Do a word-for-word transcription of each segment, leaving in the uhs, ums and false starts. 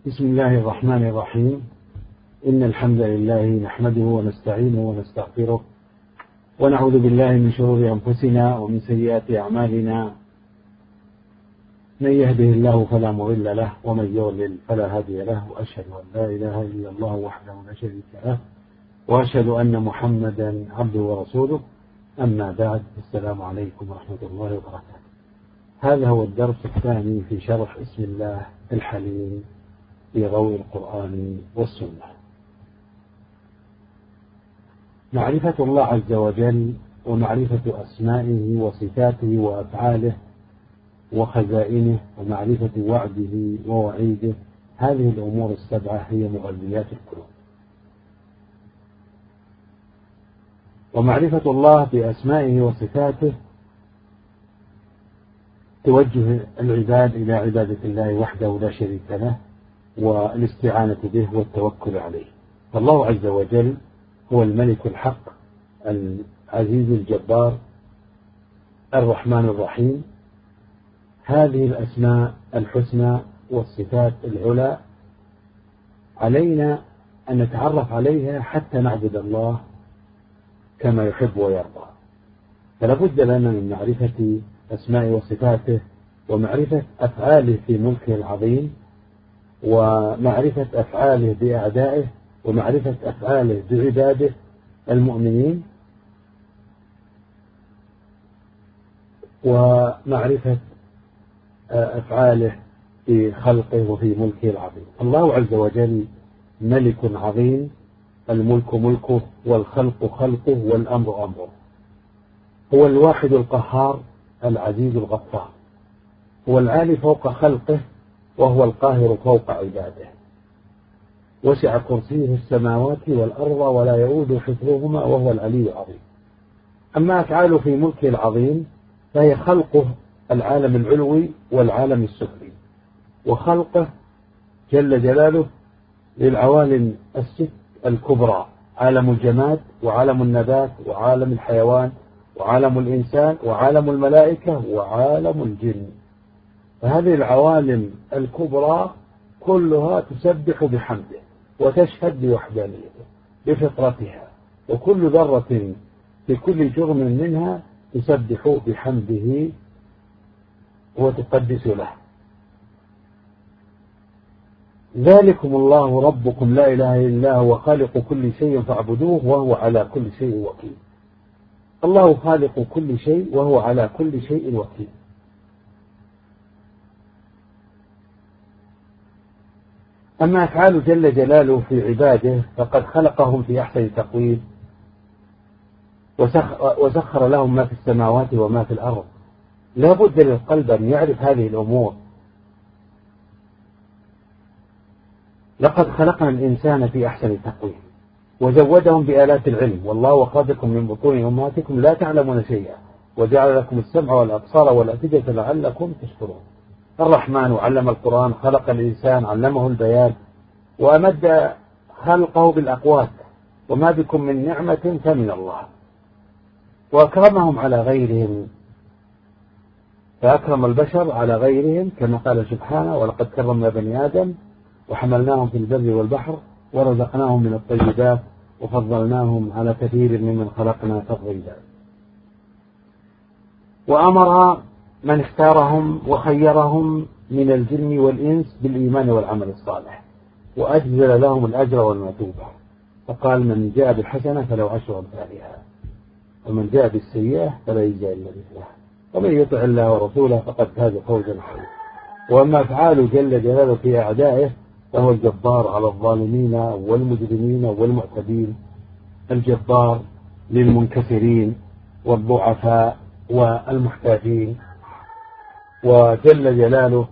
بسم الله الرحمن الرحيم. إن الحمد لله نحمده ونستعينه ونستغفره ونعوذ بالله من شرور أنفسنا ومن سيئات أعمالنا. من يهده الله فلا مضل له ومن يضلل فلا هادي له، وأشهد أن لا إله إلا الله وحده لا شريك له، وأشهد أن محمدا عبده ورسوله. أما بعد، السلام عليكم ورحمة الله وبركاته. هذا هو الدرس الثاني في شرح اسم الله الحليم في ضوء القرآن والسنة. معرفة الله عز وجل ومعرفة أسمائه وصفاته وأفعاله وخزائنه ومعرفة وعده ووعيده، هذه الأمور السبعة هي مغذيات القلوب. ومعرفة الله بأسمائه وصفاته توجه العباد إلى عبادة الله وحده لا شريك له، والاستعانة به والتوكل عليه. فالله عز وجل هو الملك الحق العزيز الجبار الرحمن الرحيم. هذه الأسماء الحسنى والصفات العلى علينا أن نتعرف عليها حتى نعبد الله كما يحب ويرضى. فلا بد لنا من معرفة أسماء وصفاته ومعرفة أفعاله في ملكه العظيم، ومعرفة أفعاله بأعدائه، ومعرفة أفعاله بعباده المؤمنين، ومعرفة أفعاله في خلقه وفي ملكه العظيم. الله عز وجل ملك عظيم، الملك ملكه والخلق خلقه والأمر أمره. هو الواحد القهار العزيز الغفار، هو العالي فوق خلقه وهو القاهر فوق عباده. وسع كرسيه السماوات والأرض ولا يؤود حفظهما وهو العلي العظيم. أما أفعاله في ملكه العظيم فهي خلقه العالم العلوي والعالم السفلي، وخلقه جل جلاله للعوالم الست الكبرى: عالم الجماد وعالم النبات وعالم الحيوان وعالم الإنسان وعالم الملائكة وعالم الجن. فهذه العوالم الكبرى كلها تسبح بحمده وتشهد بوحدانيته بفطرتها، وكل ذرة في كل جرم منها تسبح بحمده وتقدس له. ذلكم الله ربكم لا إله إلا هو خالق كل شيء فاعبدوه وهو على كل شيء وكيل. الله خالق كل شيء وهو على كل شيء وكيل. أما أفعال جل جلاله في عباده فقد خلقهم في أحسن تقويم، وسخر لهم ما في السماوات وما في الأرض. لا بد للقلب أن يعرف هذه الأمور. لقد خلقنا الإنسان في أحسن تقويم وزودهم بآلات العلم. والله أخرجكم من بطون أمهاتكم لا تعلمون شيئا وجعل لكم السمع والأبصار والأفئدة لعلكم تشكرون. الرحمن علم القرآن، خلق الإنسان، علمه البيان، وأمد خلقه بالأقوات. وما بكم من نعمة فمن الله. وأكرمهم على غيرهم، فأكرم البشر على غيرهم كما قال سبحانه: ولقد كرمنا بني آدم وحملناهم في البر والبحر ورزقناهم من الطيبات وفضلناهم على كثير ممن خلقنا تفضيلا. وأمر من اختارهم وخيرهم من الجن والإنس بالإيمان والعمل الصالح، وأجزل لهم الأجر والمثوبة. فقال: من جاء بالحسنة فله عشر أمثالها، ومن جاء بالسيئة فلا يجزى إلا مثلها. ومن يطع الله ورسوله فقد فاز فوزا عظيما. وأما أفعاله جل جلاله في أعدائه فهو الجبار على الظالمين والمجرمين والمعتدين، الجبار للمنكسرين والضعفاء والمحتاجين. وجل جلاله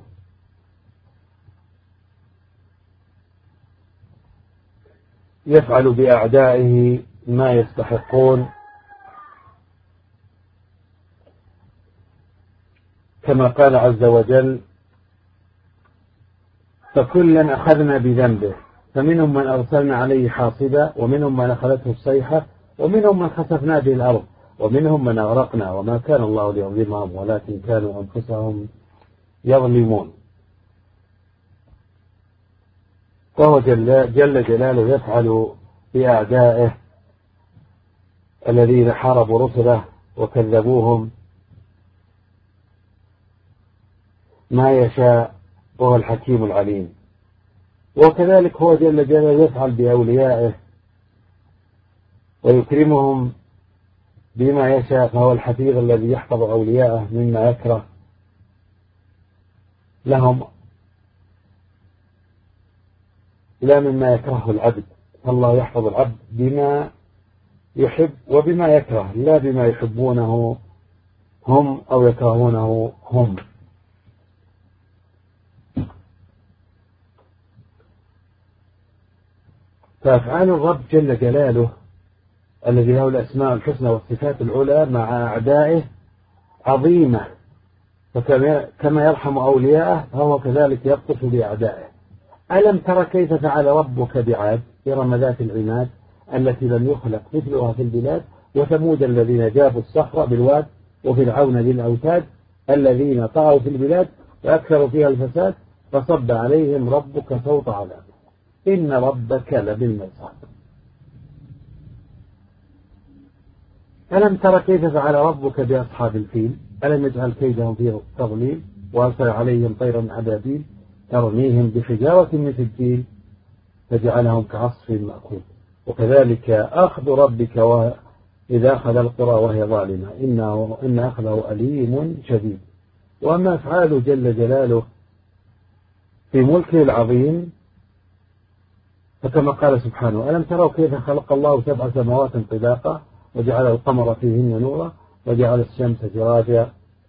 يفعل بأعدائه ما يستحقون، كما قال عز وجل: فكلا أخذنا بذنبه فمنهم من أرسلنا عليه حاصبا ومنهم من أخذته الصيحة ومنهم من خسفنا به الأرض ومنهم من أغرقنا وما كان الله ليظلمهم ولكن كانوا أنفسهم يظلمون. وهو جل, جل جلاله يفعل بأعدائه الذين حاربوا رسله وكذبوهم ما يشاء، وهو الحكيم العليم. وكذلك هو جل جلاله يفعل بأوليائه ويكرمهم بما يشاء، فهو الحفيظ الذي يحفظ أولياءه مما يكره لهم لا مما يكرهه العبد. فالله يحفظ العبد بما يحب وبما يكره، لا بما يحبونه هم أو يكرهونه هم. فأفعال الرب جل جلاله الذي له الأسماء الحسنى والصفات العلى مع أعدائه عظيمة، فكما يرحم أولياءه فهو كذلك يبطش بأعدائه. ألم تر كيف فعل ربك بعاد إرم ذات العماد التي لم يخلق مثلها في البلاد، وثمود الذين جابوا الصخر بالواد، وفرعون ذي الأوتاد الذين طغوا في البلاد فأكثروا فيها الفساد، فصب عليهم ربك صوت عذاب إن ربك لبالمرصاد. ألم تر كيف فعل ربك بأصحاب الفيل ألم يجعل كيدهم في تضليل وأرسل عليهم طيرا أبابيل ترميهم بحجارة من سجيل فجعلهم كعصف مأكول. وكذلك أخذ ربك إذا أخذ القرى وهي ظالمة إنه إن أخذه أليم شديد. وأما أفعاله جل جلاله في ملكه العظيم فكما قال سبحانه ألم تروا كيف خلق الله سبع سماوات طباقا وجعل القمر فيهن نورا وجعل الشمس سراجا.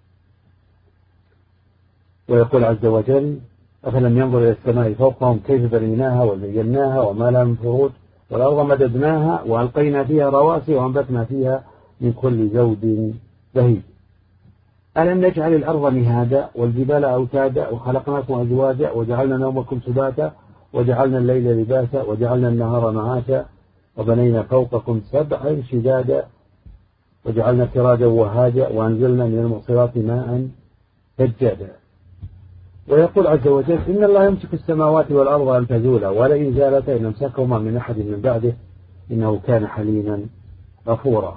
ويقول عز وجل أفلم ينظر إلى السماء فوقهم كيف بنيناها وزيناها وما لها من فروج والأرض مددناها وألقينا فيها رواسي وأنبتنا فيها من كل زوج بهيج. ألم نجعل الأرض مهادا والجبال أوتادا وخلقناكم أزواجا وجعلنا نومكم سباتا وجعلنا الليل لباسا وجعلنا النهار معاشا وبنينا فوقكم سبعا شدادا وجعلنا سراجا وهاجا وأنزلنا من المعصرات ماء ثجاجا. ويقول عز وجل إن الله يمسك السماوات والأرض أن تزولا ولئن زالتا إن أمسكهما من أحد من بعده إنه كان حليما غفورا.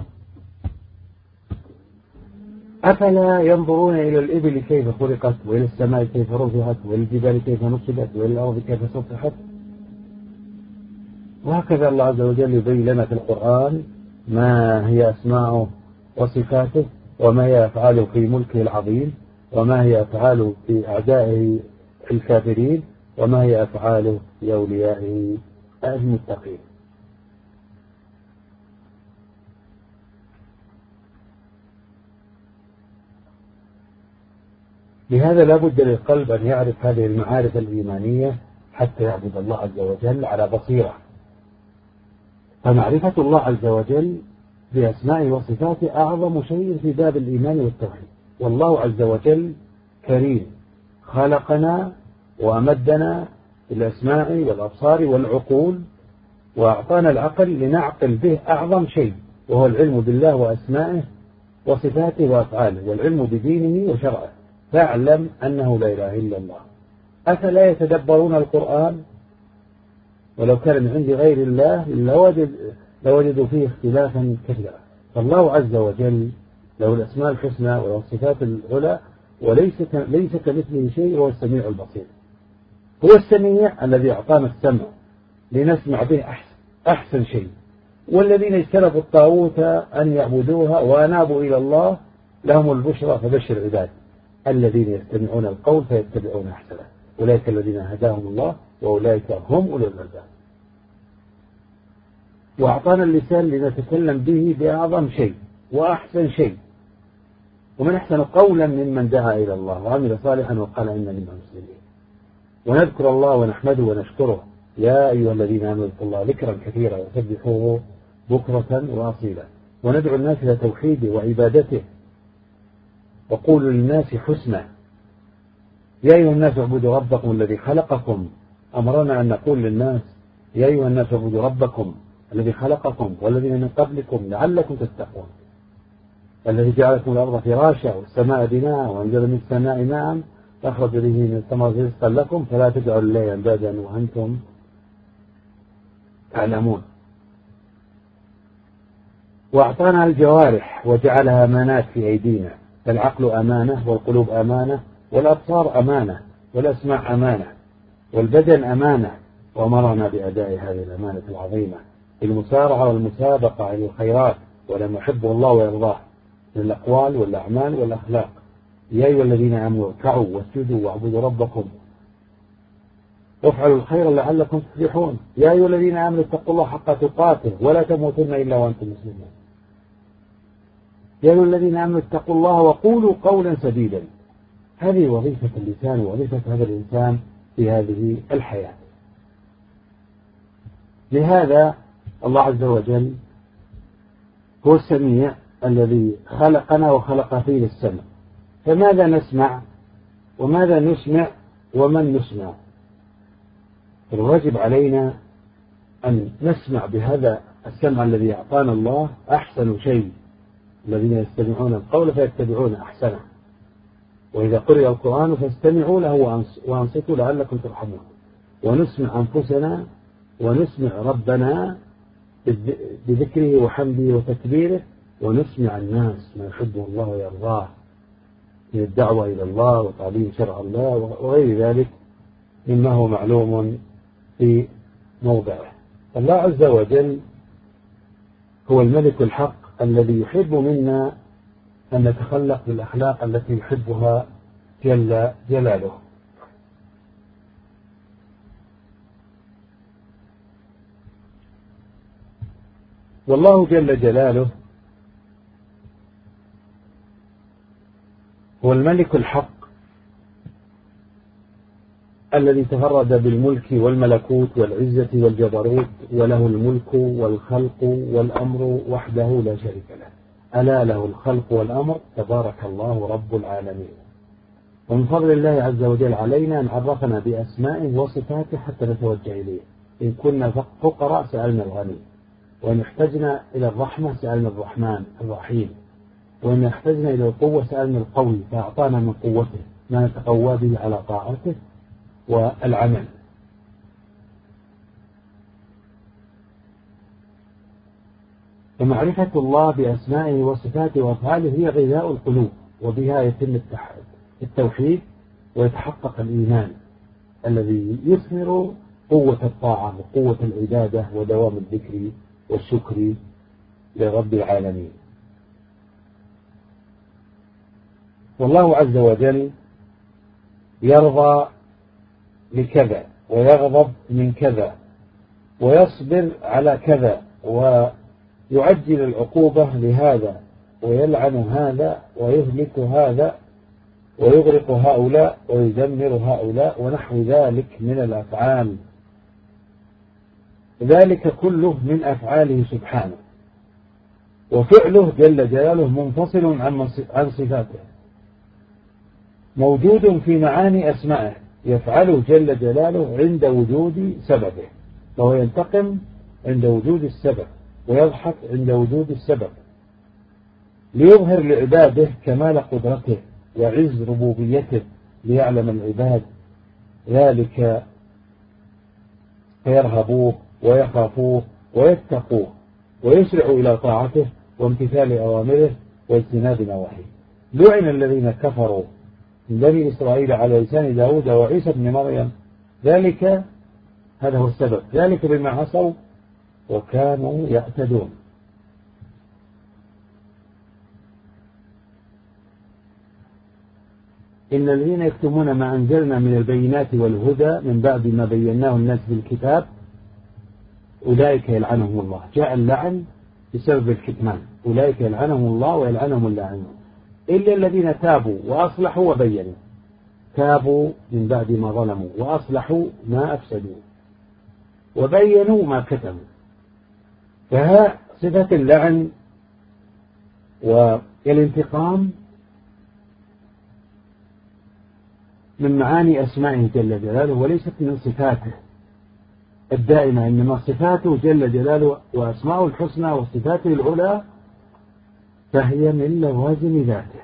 أفلا ينظرون إلى الإبل كيف خلقت وإلى السماء كيف رفعت وإلى الجبال كيف نصبت وإلى الأرض كيف سطحت. وهكذا الله عز وجل يبين لنا في القرآن ما هي أسماءه وصفاته وما هي أفعاله في ملكه العظيم وما هي أفعاله في أعدائه الكافرين وما هي أفعاله في أوليائه المتقين. لهذا لا بد للقلب أن يعرف هذه المعارف الإيمانية حتى يعبد الله عز وجل على بصيرة. فمعرفة الله عز وجل بأسمائه وصفاته أعظم شيء في باب الإيمان والتوحيد. والله عز وجل كريم خلقنا وأمدنا بالأسماء والأبصار والعقول وأعطانا العقل لنعقل به أعظم شيء وهو العلم بالله وأسمائه وصفاته وأفعاله والعلم بدينه وشرعه. فاعلم أنه لا إله إلا الله. أفلا يتدبرون القرآن ولو كان من عند غير الله لوجد لوجدوا فيه اختلافا كثيرا. فالله عز وجل له الأسماء الحسنى والصفات العلى وليس ليس كمثله شيء وهو السميع البصير. هو السميع الذي أعطانا السمع لنسمع به أحسن, أحسن شيء. والذين اجتنبوا الطاغوت أن يعبدوها وأنابوا إلى الله لهم البشرى فبشر عباد الذين يستمعون القول فيتبعون أحسنه أولئك الذين هداهم الله وأولئك هم أولو الألباب. وأعطانا اللسان لنتكلم به بأعظم شيء وأحسن شيء. ومن أحسن قولا ممن دعا إلى الله وعمل صالحا وقال إنني من المسلمين. ونذكر الله ونحمده ونشكره يا أيها الذين آمنوا اذكروا الله ذكرا كثيرا وسبحوه بكرة وأصيلا. وندعو الناس إلى توحيده وعبادته وقولوا للناس حسنا يا أيها الناس اعبدوا ربكم الذي خلقكم. أمرنا أن نقول للناس يا أيها الناس اعبدوا ربكم الذي خلقكم والذين من قبلكم لعلكم تتقون الذي جعلكم الأرض فراشا والسماء بناء وأنزل من السماء ماء فأخرج به من الثمرات رزقا لكم فلا تجعلوا لله أندادا وأنتم تعلمون. وأعطانا الجوارح وجعلها أمانات في أيدينا، فالعقل أمانة، والقلوب أمانة، والأبصار أمانة، والأسماع أمانة، والبدن أمانة، وأمرنا بأداء هذه الأمانة العظيمة بالمسارعة والمسابقة إلى الخيرات ولما يحبه الله ويرضاه من الأقوال والأعمال والأخلاق. يا أيها الذين آمنوا اركعوا واسجدوا واعبدوا ربكم وافعلوا الخير لعلكم تفلحون. يا أيها الذين آمنوا اتقوا الله حق تقاته ولا تموتن إلا وأنتم مسلمون. يا أيها الذين آمنوا اتقوا الله وقولوا قولا سديدا. هذه وظيفة اللسان ووظيفة هذا الإنسان في هذه الحياة. لهذا الله عز وجل هو السميع الذي خلقنا وخلق فيه السمع. فماذا نسمع وماذا نسمع ومن نسمع؟ الواجب علينا أن نسمع بهذا السمع الذي أعطانا الله أحسن شيء، الذين يستمعون القول فيتبعون أحسنه، وإذا قرئ القرآن فاستمعوا له وأنصتوا لعلكم ترحمون. ونسمع أنفسنا ونسمع ربنا بذكره وحمده وتكبيره، ونسمع الناس ما يحبه الله ويرضاه من الدعوة إلى الله وتعليم شرع الله وغير ذلك مما هو معلوم في موضعه. الله عز وجل هو الملك الحق الذي يحب منا أن نتخلق بالأخلاق التي يحبها جل جلاله. والله جل جلاله هو الملك الحق الذي تفرد بالملك والملكوت والعزة والجبروت، وله الملك والخلق والأمر وحده لا شريك له. ألا له الخلق والأمر، تبارك الله رب العالمين. ومن فضل الله عز وجل علينا أن عرفنا بأسمائه وصفاته حتى نتوجه إليه. إن كنا فقراء سألنا الغني، وإن احتجنا إلى الرحمة سألنا الرحمن الرحيم، وإن احتجنا إلى القوة سألنا القوي فأعطانا من قوته ما نتقوى به على طاعته والعمل. فمعرفة الله بأسمائه وصفاته وأفعاله هي غذاء القلوب، وبها يتم التوحيد ويتحقق الإيمان الذي يثمر قوة الطاعة وقوة العبادة ودوام الذكر والشكر لرب العالمين. والله عز وجل يرضى لكذا ويغضب من كذا ويصبر على كذا ويعجل العقوبة لهذا ويلعن هذا ويهلك هذا ويغرق هؤلاء ويدمر هؤلاء ونحو ذلك من الأفعال. ذلك كله من أفعاله سبحانه، وفعله جل جلاله منفصل عن صفاته، موجود في معاني أسمائه، يفعله جل جلاله عند وجود سببه، فهو ينتقم عند وجود السبب ويضحك عند وجود السبب، ليظهر لعباده كمال قدرته وعز ربوبيته ليعلم العباد ذلك فيرهبوه ويخافوه ويتقوه ويسرعوا إلى طاعته وامتثال أوامره واجتناب نواهيه. لعن الذين كفروا من بني إسرائيل على لسان داود وعيسى بن مريم، ذلك هذا هو السبب، ذلك بما عصوا وكانوا يعتدون. إن الذين يكتمون ما أنزلنا من البينات والهدى من بعد ما بيناه الناس بالكتاب أولئك يلعنهم الله. جاء اللعن بسبب الكتمان، أولئك يلعنهم الله ويلعنهم اللاعنون إلا الذين تابوا وأصلحوا وبينوا. تابوا من بعد ما ظلموا وأصلحوا ما أفسدوا وبينوا ما كتموا. فها صفة اللعن والانتقام من معاني أسمائه جل جلاله وليست من صفاته الدائمة، إنما صفاته جل جلاله وأسماءه الحسنى وصفاته العلى فهي من لوازم ذاته.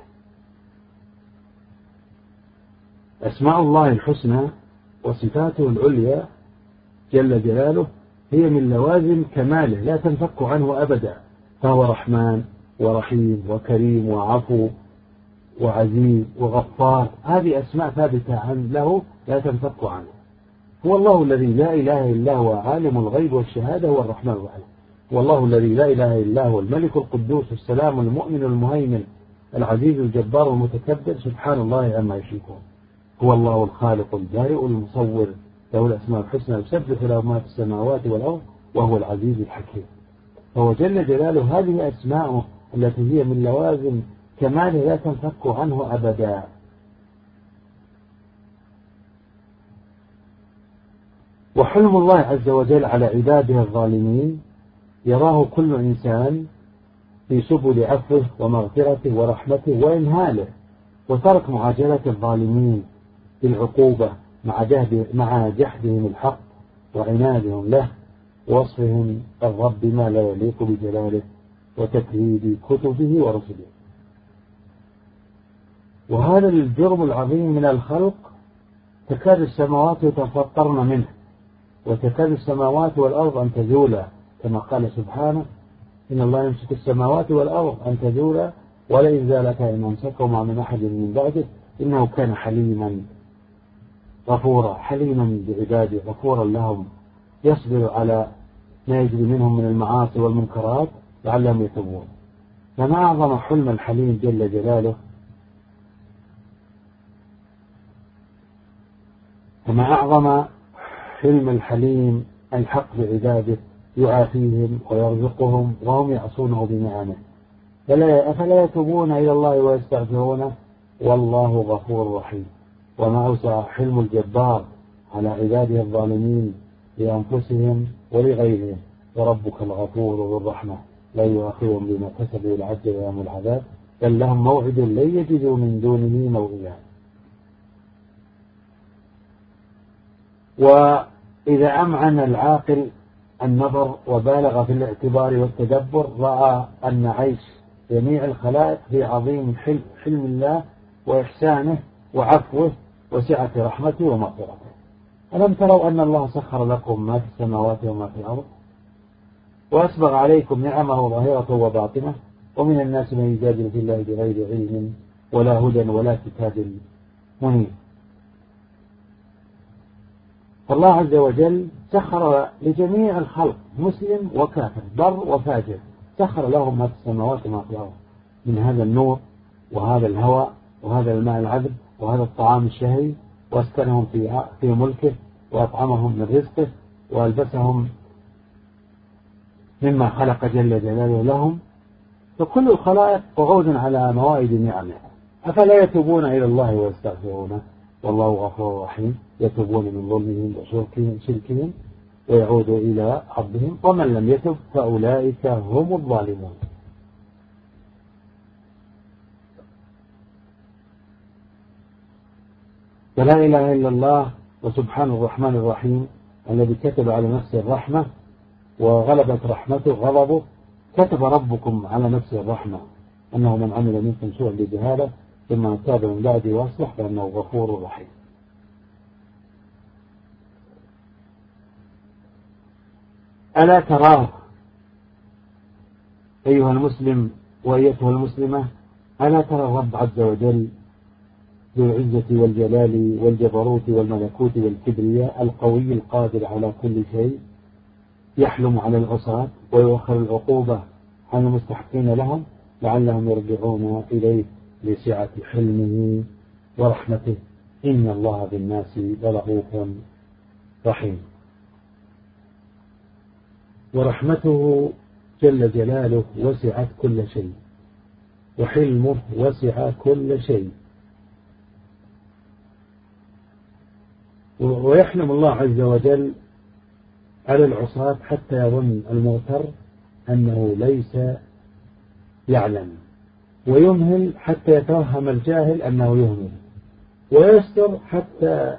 أسماء الله الحسنى وصفاته العليا جل جلاله هي من لوازم كماله لا تنفك عنه أبدا، فهو رحمن ورحيم وكريم وعفو وعزيز وغفار، هذه أسماء ثابتة عن له لا تنفك عنه. هو الله الذي لا إله إلا هو عالم الغيب والشهادة، هو الرحمن الرحيم. هو الله الذي لا إله إلا هو الملك القدوس السلام المؤمن المهيمن العزيز الجبار المتكبر، سبحان الله عما يشركون. هو الله الخالق البارئ المصور، له الأسماء الحسنى، يسبح له ما في السماوات والأرض، وهو العزيز الحكيم. فهو جل جلاله هذه أسماءه التي هي من لوازم كماله لا تنفك عنه أبدا. وحلم الله عز وجل على عباده الظالمين يراه كل إنسان في سبل عفوه ومغفرته ورحمته وإمهاله، وترك معاجلة الظالمين بالعقوبة مع جهد مع جحدهم الحق وعنادهم له ووصفهم الرب بما لا يليق بجلاله وتكذيب كتبه ورسله. وهذا الجرم العظيم من الخلق تكاد السماوات يتفطرن منه، وتكاد السماوات والأرض أن تزولا، كما قال سبحانه: إن الله يمسك السماوات والأرض أن تزولا ولئن زالتا إن أمسكهما من أحد من بعده إنه كان حليما غفورا، حليما بعباده غفورا لهم، يصبر على ما يجري منهم من المعاصي والمنكرات لعلهم يتوبون. فما أعظم حلم الحليم جل جلاله، فما أعظم حلم الحليم الحق بعباده، يعافيهم ويرزقهم وهم يعصونه بنعمه، أفلا يتوبون إلى الله ويستغفرونه والله غفور رحيم. وما أوسع حلم الجبار على عباده الظالمين لأنفسهم ولغيرهم، وربك الغفور ذو الرحمة لا يؤاخذهم بما كسبوا العجل يوم العذاب بل لهم موعد لن يجدوا من دونه موئلا. وإذا أمعن العاقل النظر وبالغ في الاعتبار والتدبر رأى أن عيش جميع الخلائق في عظيم حلم, حلم الله وإحسانه وعفوه وسعة رحمته ومغفرته. ألم تروا أن الله سخر لكم ما في السماوات وما في الأرض وأسبغ عليكم نعمه ظاهرة وباطنة ومن الناس من يجادل في الله بغير علم ولا هدى ولا كتاب منير. فالله عز وجل سخر لجميع الخلق مسلم وكافر بر وفاجر، سخر لهم ما في السماوات وما في الأرض من هذا النور وهذا الهواء وهذا الماء العذب وهذا الطعام الشهي، واسكنهم في في ملكه وأطعمهم من رزقه وألبسهم مما خلق جل جلاله لهم. فكل الخلائق وغوز على موائد نعمه، أفلا يتوبون إلى الله ويستغفرونه والله غفور رحيم. يتوبون من ظلمهم وشركهم ويعودوا إلى ربهم، ومن لم يتب فأولئك هم الظالمون. فلا إله إلا الله وسبحان الرحمن الرحيم الذي كتب على نفسه الرحمة وغلبت رحمته غضبه. كتب ربكم على نفسه الرحمة أنه من عمل منكم سوءا بجهالة ثم تاب من بعده وأصلح فإنه غفور رحيم. ألا تراه أيها المسلم وأيتها المسلمة، ألا ترى الرب عز وجل ذو العزة والجلال والجبروت والملكوت والكبرياء القوي القادر على كل شيء يحلم على العصاة ويؤخر العقوبة عن المستحقين لهم لعلهم يرجعون إليه لسعة حلمه ورحمته، إن الله بالناس لرؤوف رحيم. ورحمته جل جلاله وسعت كل شيء، وحلمه وسع كل شيء. ويحلم الله عز وجل على العصاة حتى يظن المغتر أنه ليس يعلم، ويمهل حتى يتوهم الجاهل أنه يهمل، ويستر حتى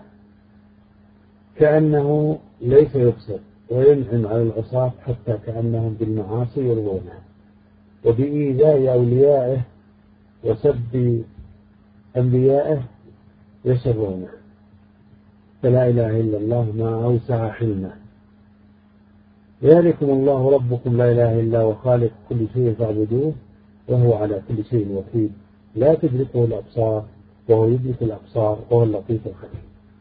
كأنه ليس يبصر، وينعم على العصاة حتى كأنهم بالمعاصي يرضونها، وبإيذاء أوليائه وسب أنبيائه يسرونه. فلا إله إلا الله ما أوسع حلمه. ذلكم الله ربكم لا إله إلا هو خالق كل شيء فاعبدوه وهو على كل شيء وكيل لا تدركه الأبصار وهو يدرك الأبصار وهو اللطيف الخبير.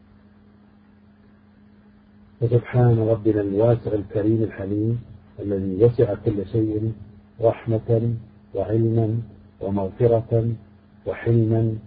فسبحان ربنا الواسع الكريم الحليم الذي وسع كل شيء رحمة وعلما ومغفرة وحلما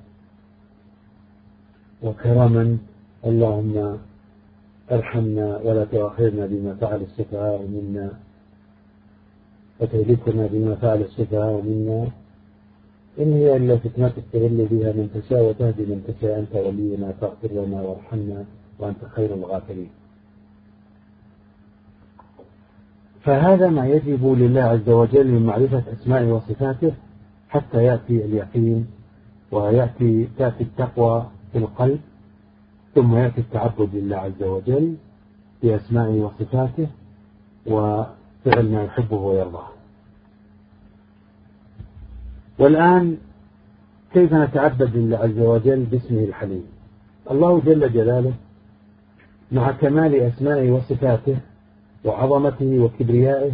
وكرما. اللهم ارحمنا ولا تؤاخذنا بما فعل السفهاء منا وتهلكنا بما فعل السفهاء منا إن هي إلا فتنة تضل بها من تشاء وتهدي من تشاء أنت ولينا فاغفر لنا وارحمنا وأنت خير الغافرين. فهذا ما يجب لله عز وجل من معرفة أسمائه وصفاته حتى يأتي اليقين ويأتي تأتي التقوى في القلب، ثم يأتي التعبد لله عز وجل بأسمائه وصفاته وفعل ما يحبه ويرضاه. والآن كيف نتعبد لله عز وجل باسمه الحليم؟ الله جل جلاله مع كمال أسمائه وصفاته وعظمته وكبريائه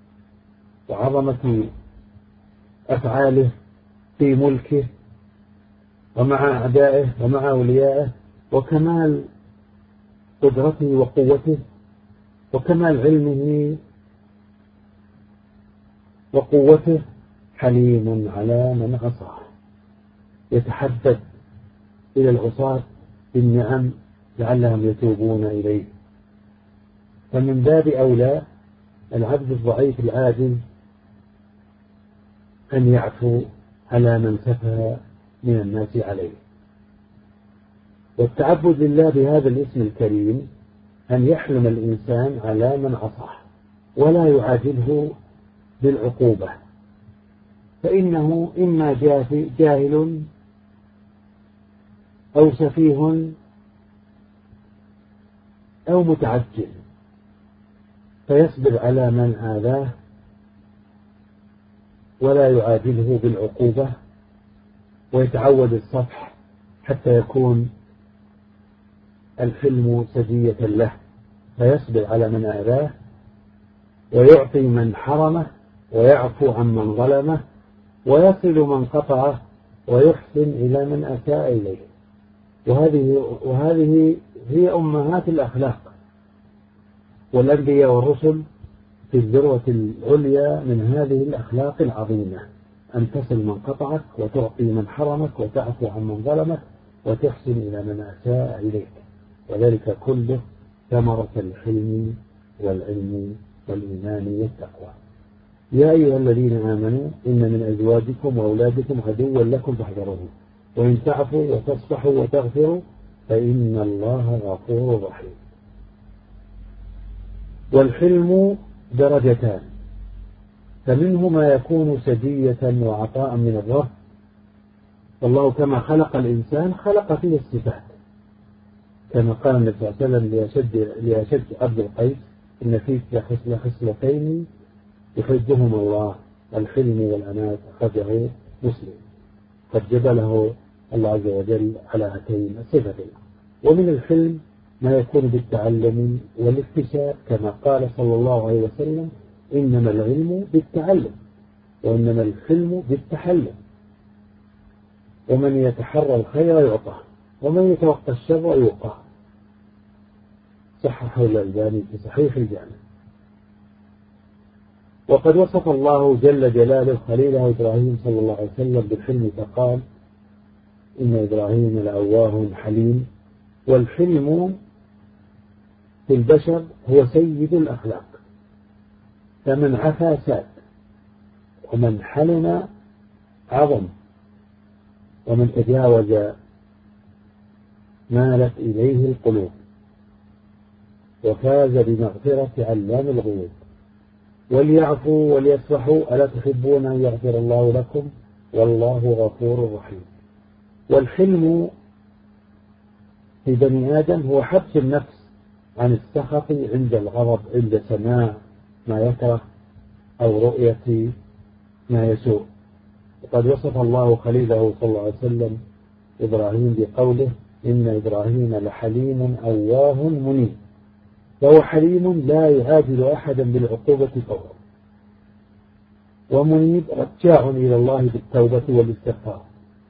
وعظمة أفعاله في ملكه ومع أعدائه ومع أوليائه وكمال قدرته وقوته وكمال علمه وقوته حليم على من عصاه، يتحدث إلى العصاة بالنعم لعلهم يتوبون إليه. فمن باب أولى العبد الضعيف العاجز أن يعفو على من سفه من الناس عليه. والتعبد لله بهذا الاسم الكريم أن يحلم الإنسان على من عصاه ولا يعاجله بالعقوبة، فإنه إما جاهل أو سفيه أو متعجل، فيصبر على من آذاه ولا يعاجله بالعقوبة ويتعود الصفح حتى يكون الحلم سجية له، فيصبر على من آذاه ويعطي من حرمه ويعفو عن من ظلمه ويصل من قطعه ويحسن إلى من أساء إليه. وهذه, وهذه هي أمهات الأخلاق، والأنبياء والرسل في الذروة العليا من هذه الأخلاق العظيمة، أن تصل من قطعك وتعطي من حرمك وتعفو عن من ظلمك وتحسن إلى من أساء إليك، وذلك كله ثمرة الحلم والعلم والإيمان والتقوى. يا أيها الذين آمنوا إن من أزواجكم وأولادكم عدوا لكم فاحذروه وإن تعفوا وتصفحوا وتغفروا فإن الله غفور رحيم. والحلم درجتان، فمنه ما يكون سجية وعطاء من الرب، والله كما خلق الإنسان خلق فيه الصفات، كما قال النبي صلى الله عليه وسلم ليشد, ليشد عبد القيس إن فيك خصلتين يحبهما الله الحلم والأناة، أخرجه مسلم، قد جبله الله عز وجل على هاتين الصفتين. ومن الحلم ما يكون بالتعلم والاكتساب، كما قال صلى الله عليه وسلم إنما العلم بالتعلم وإنما الحلم بالتحلم، ومن يتحرى الخير يعطى ومن يتوقى الشر يوقى، صححه الألباني في صحيح الجامع. وقد وصف الله جل جلاله خليله إبراهيم صلى الله عليه وسلم بالحلم فقال إن إبراهيم لأواه حليم. والحلم في البشر هو سيد الأخلاق، فمن عفا ساد ومن حلم عظم ومن تجاوز مالت إليه القلوب وفاز بمغفرة علام الغيوب. وليعفوا وليصفحوا ألا تحبون أن يغفر الله لكم والله غفور رحيم. والحلم في بني آدم هو حبس النفس عن السخط عند الغضب، عند سماع ما يكره أو رؤية ما يسوء. وقد وصف الله خليله صلى الله عليه وسلم إبراهيم بقوله إن إبراهيم لحليم أواه منيب، فهو حليم لا يعادل أحدا بالعقوبة فورا، ومنيب رجاع إلى الله بالتوبة والاستغفار.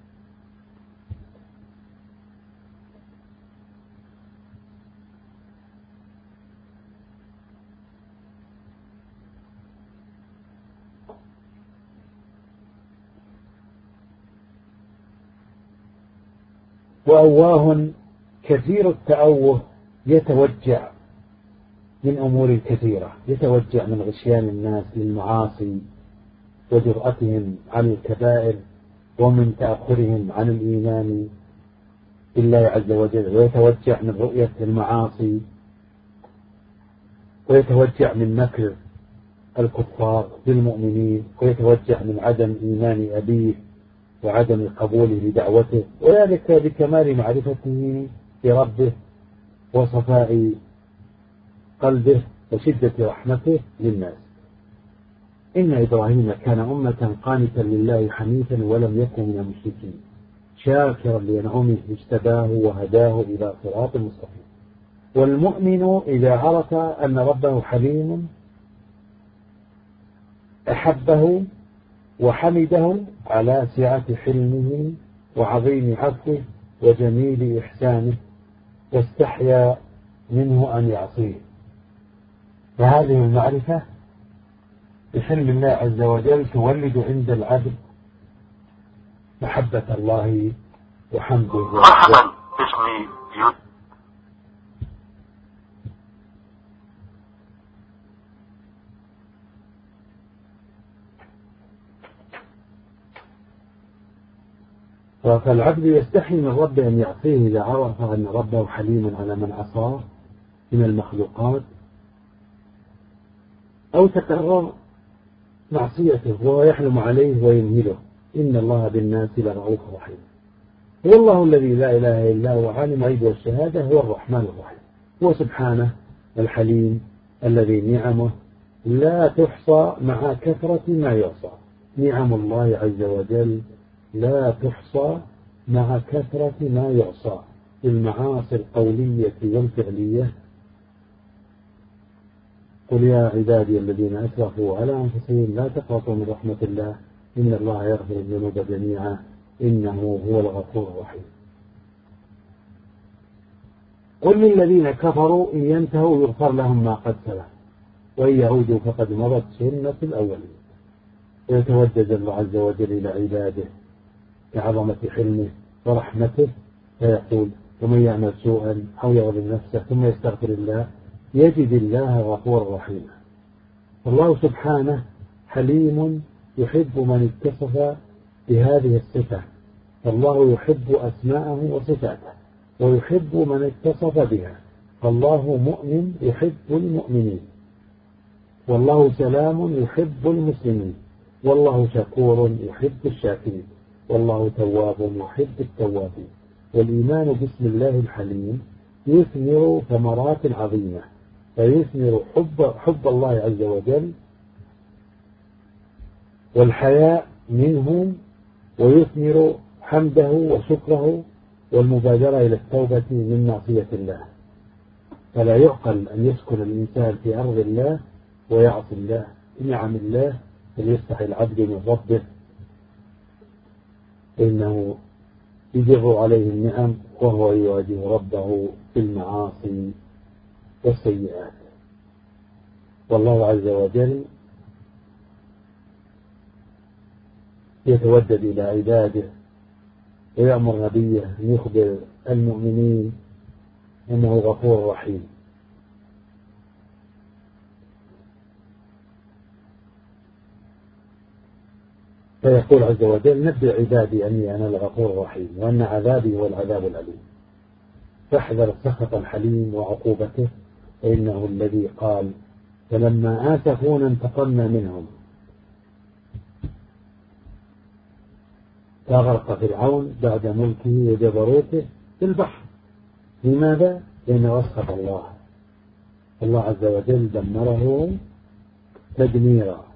وأواه كثير التأوه يتوجع من أمور كثيرة، يتوجع من غشيان الناس للمعاصي وجرأتهم عن الكبائر ومن تأخرهم عن الإيمان بالله عز وجل، ويتوجع من رؤية المعاصي، ويتوجع من مكر الكفار بالمؤمنين، ويتوجع من عدم إيمان أبيه وعدم قبوله لدعوته، وذلك بكمال معرفته بربه وصفاء قلبه وشدة رحمته للناس. إن إبراهيم كان أمة قانتا لله حنيفا ولم يكن من المشركين شاكرا لأنعمه اجتباه وهداه إلى صراط مستقيم. والمؤمن إذا عرف أن ربه حليم أحبه وحمده على سعة حلمه وعظيم عفوه وجميل إحسانه، واستحيا منه أن يعصيه. فهذه المعرفة بحلم الله عز وجل تولد عند العبد محبة الله وحمده. مرحبا، اسمي يوسف. فالعبد يستحي من ربه أن يعصيه إذا عرف أن ربه حليم على من عصاه من المخلوقات أو تكرر معصيته وهو يحلم عليه ويمهله. إن الله بالناس لرؤوف رحيم. هو الله الذي لا إله إلا هو عالم الغيب والشهادة، هو الرحمن الرحيم، هو سبحانه الحليم الذي نعمه لا تحصى مع كثرة ما يعصى. نعم الله عز وجل لا تحصى مع كثرة ما يعصى بالمعاصي القولية والفعلية. قل يا عبادي الذين أسرفوا على أنفسهم لا تقنطوا من رحمة الله إن الله يغفر الذنوب جميعا إنه هو الغفور الرحيم. قل للذين كفروا إن ينتهوا يغفر لهم ما قد سلف وإن يعودوا فقد مضت سنة الأولين. ويتودد الله عز وجل إلى عباده بعظمة حلمه ورحمته فيقول ومن يعمل سوءا أو يظلم نفسه ثم يستغفر الله يجد الله غفورا رحيما. الله سبحانه حليم يحب من اتصف بهذه الصفة، فالله يحب أسماءه وصفاته ويحب من اتصف بها. فالله مؤمن يحب المؤمنين، والله سلام يحب المسلمين، والله شكور يحب الشاكرين، والله تواب يحب التوابين. والإيمان باسم الله الحليم يثمر ثمرات عظيمة، فيثمر حب, حب الله عز وجل والحياء منه، ويثمر حمده وشكره والمبادرة إلى التوبة من معصية الله. فلا يعقل أن يسكن الإنسان في أرض الله ويعصي الله بنعم الله، فليستحي العبد من ربه إنه يجر عليه النعم وهو يواجه ربه بالمعاصي والسيئات. والله عز وجل يتودد إلى عباده ويأمر نبيه أن يخبر المؤمنين أنه غفور رحيم. فيقول عز وجل نبئ عبادي أني أنا الغفور الرحيم وأن عذابي هو العذاب الأليم. فاحذر سخط الحليم وعقوبته، فإنه الذي قال فلما آسفونا انتقمنا منهم. فغرق فرعون بعد ملكه وجبروته في البحر. لماذا؟ لأنه أسخط الله. الله عز وجل دمره تدميرا.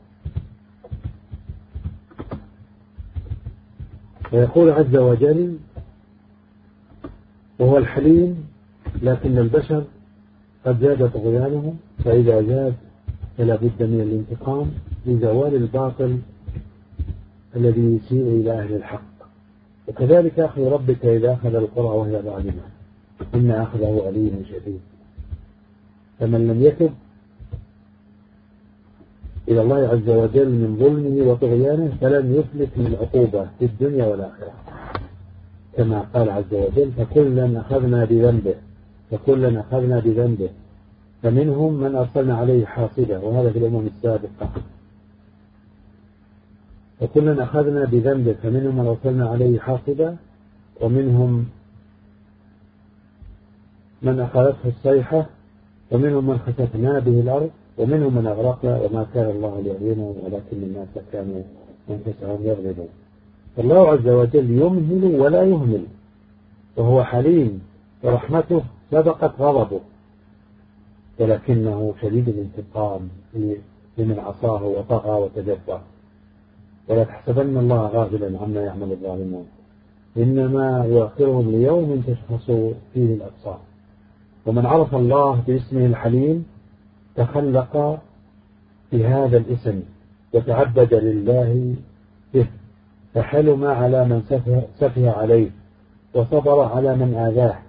ويقول عز وجل وهو الحليم، لكن البشر قد زاد طغيانهم، فإذا زاد فلا بد من الانتقام لزوال الباطل الذي يسيء إلى أهل الحق. وكذلك أخذ ربك إذا أخذ القرى وهي ظالمة إن أخذه أليم شديد. فمن لم يتب إلى الله عز وجل من ظلمه وطغيانه فلن يفلت من العقوبة في الدنيا والآخرة، كما قال عز وجل فكلا أخذنا بذنبه فكلا أخذنا بذنبه فمنهم من أرسلنا عليه حاصبة، وهذا في الأمم السابقة. فكلا أخذنا بذنبه فمنهم من أرسلنا عليه حاصبة ومنهم من أخذته الصيحة ومنهم من خسفنا به الأرض ومنهم من أغرقنا وما كان الله ليعينهم ولكن الناس كانوا أنفسهم يغلبون. فالله عز وجل يمهل ولا يهمل، وهو حليم ورحمته سبقت غضبه، ولكنه شديد الانتقام لمن عصاه وطغى وتجبر. ولا تحسبن الله غافلا عما يعمل الظالمون إنما يؤخرهم ليوم تشخص فيه الأبصار. ومن عرف الله باسمه الحليم تخلق بهذا الاسم وتعبد لله به، فحلم على من سفه, سفه عليه وصبر على من آذاه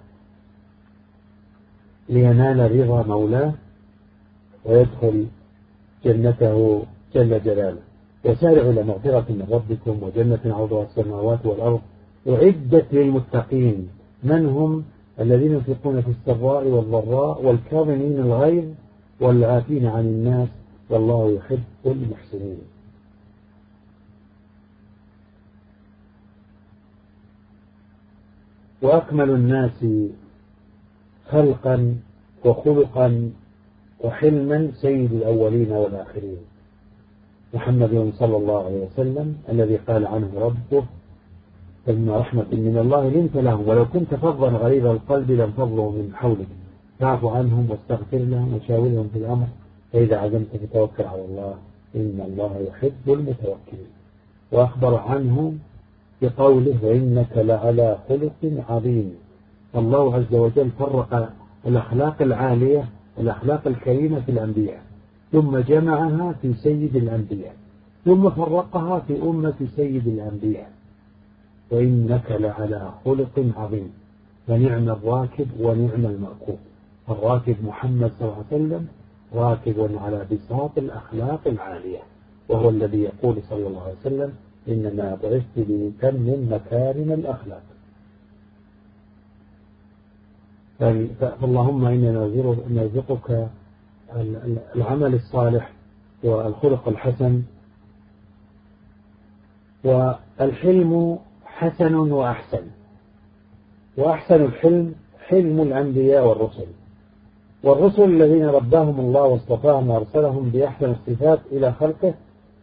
لينال رضا مولاه ويدخل جنته جل جلاله. وسارعوا إلى مغفرة من ربكم وجنة عرضها السماوات والأرض أعدت للمتقين من هم الذين ينفقون في السراء والضراء والكاظمين الغيظ والعافين عن الناس والله يحب المحسنين. وأكمل الناس خلقا وخلقا وحلما سيد الأولين والآخرين محمد صلى الله عليه وسلم الذي قال عنه ربه فإن رحمة من الله لنت لهم ولو كنت فظا غليظ القلب لانفضوا من حولك فاعف عنهم واستغفر لهم وشاورهم في الأمر فإذا عزمت فتوكل على الله إن الله يحب المتوكلين. وأخبر عنه بقوله وإنك لعلى خلق عظيم. الله عز وجل فرق الأخلاق العالية الأخلاق الكريمة في الأنبياء ثم جمعها في سيد الأنبياء ثم فرقها في أمة سيد الأنبياء. وإنك لعلى خلق عظيم. فنعم الراكب ونعم المركوب. الراكب محمد صلى الله عليه وسلم راكب على بساط الأخلاق العالية، وهو الذي يقول صلى الله عليه وسلم إنما بعثت لأتمم مكارم الأخلاق. فاللهم إنا نرزقك العمل الصالح والخلق الحسن. والحلم حسن وأحسن، وأحسن الحلم حلم الأنبياء والرسل. والرسل الذين رباهم الله واصطفاهم وأرسلهم بأحسن الصفات إلى خلقه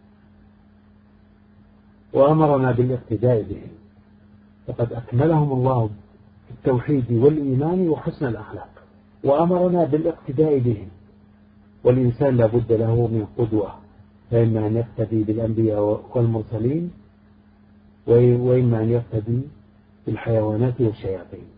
وأمرنا بالاقتداء بهم، فقد أكملهم الله في التوحيد والإيمان وحسن الأخلاق وأمرنا بالاقتداء بهم. والإنسان لابد له من قدوة، فإما أن يقتدي بالأنبياء والمرسلين وإما أن يقتدي بالحيوانات والشياطين.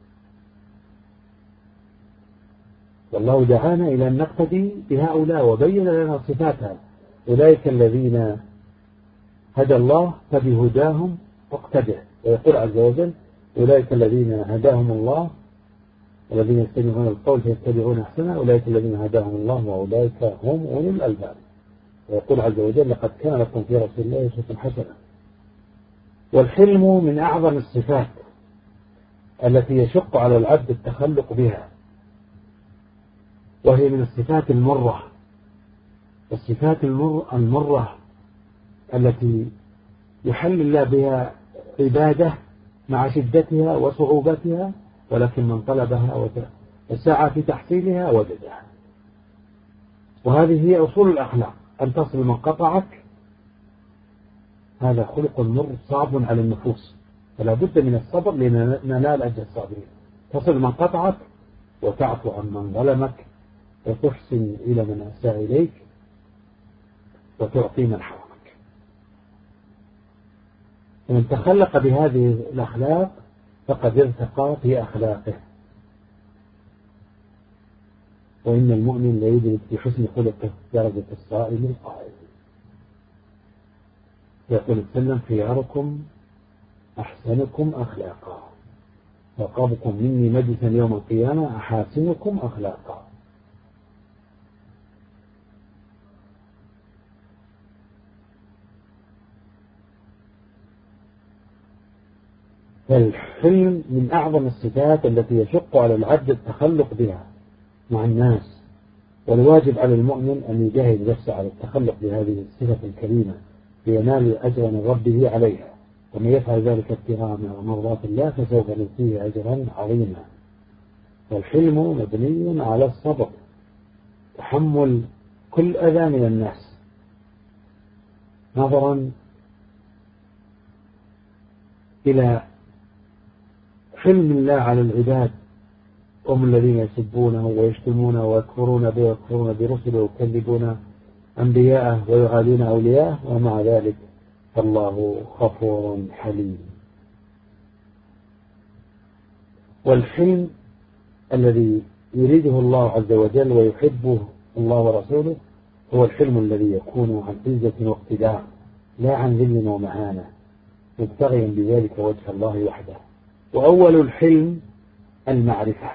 والله دعانا إلى أن نقتدي بهؤلاء وبين لنا صفاتها. أولئك الذين هدى الله فبهداهم اقتدع. ويقول عز وجل أولئك الذين هداهم الله الذين يستمعون القول فيتبعون أحسنه أولئك الذين هداهم الله وأولئك هم أولو الألباب. ويقول عز وجل لقد كان لكم في رسول الله أسوة حسنة. والحلم من أعظم الصفات التي يشق على العبد التخلق بها، وهي من الصفات المرة. الصفات المرة التي يحل الله بها عبادة مع شدتها وصعوبتها، ولكن من طلبها وسعى في تحصيلها وجدها. وهذه هي أصول الأخلاق. أن تصل من قطعك هذا خلق مر صعب على النفوس، فلا بد من الصبر لننال أجر الصابرين. تصل من قطعك وتعفو عن من ظلمك وتحسن إلى من أساء إليك وتعطي من حرمك. ومن تخلق بهذه الأخلاق فقد ارتقى في أخلاقه. وإن المؤمن لا يدرك بحسن خلقه درجة الصائم القائم. يقول وسلم خياركم أحسنكم أخلاقا، وقابكم مني مجلسا يوم القيامة أحاسنكم أخلاقا. فالحلم من أعظم الصفات التي يشق على العبد التخلق بها مع الناس، والواجب على المؤمن أن يجاهد نفسه على التخلق بهذه الصفة الكريمة لينال الأجر من ربه عليها، ومن يفعل ذلك ابتغاء مرضات الله فسوف نؤتيه أجرا عظيما. والحلم مبني على الصبر، تحمل كل أذى من الناس، نظرا إلى حلم الله على العباد، هم الذين يسبونه ويشتمونه ويكفرون به ويكفرون برسله ويكذبون أنبياءه ويعادون أولياءه، ومع ذلك فالله غفور حليم. والحلم الذي يريده الله عز وجل ويحبه الله ورسوله هو الحلم الذي يكون عن عزة واقتدار لا عن ذل ومهانة، مبتغيا بذلك وجه الله وحده. وأول الحلم المعرفة،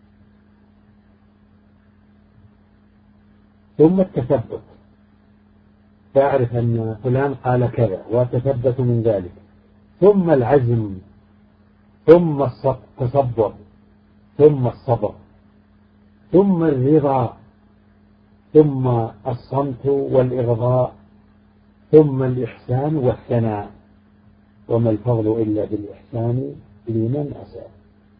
ثم التثبت، تعرف أن فلان قال كذا وتثبت من ذلك، ثم العزم، ثم التصبر، ثم الصبر، ثم الرضا، ثم الصمت والإغضاء، ثم الإحسان والثناء. وما الفضل إلا بالإحسان لمن أساء.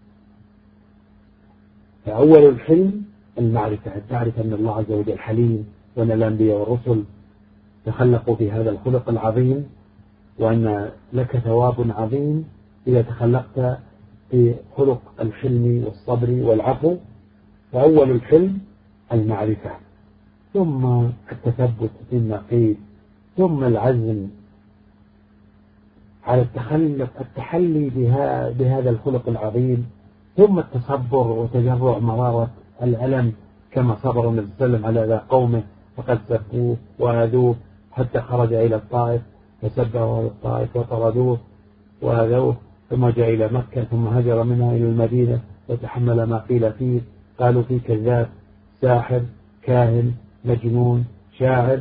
فأول الحلم المعرفة، تعرف أن الله عز وجل حليم، وأن الأنبياء والرسل تخلقوا بهذا الخلق العظيم، وأن لك ثواب عظيم إذا تخلقت بخلق الحلم والصبر والعفو. فأول الحلم المعرفة، ثم التثبت مما قيل، ثم العزم على التخلق التحلي بها بهذا الخلق العظيم، ثم التصبر وتجرع مرارة الألم كما صبر النبي صلى الله عليه وسلم على ذا قومه فقد سبوه وآذوه حتى خرج إلى الطائف فسبه إلى الطائف وطردوه وآذوه، ثم جاء إلى مكة ثم هجر منها إلى المدينة وتحمل ما قيل فيه، قالوا فيه كذاب ساحر كاهن مجنون شاعر،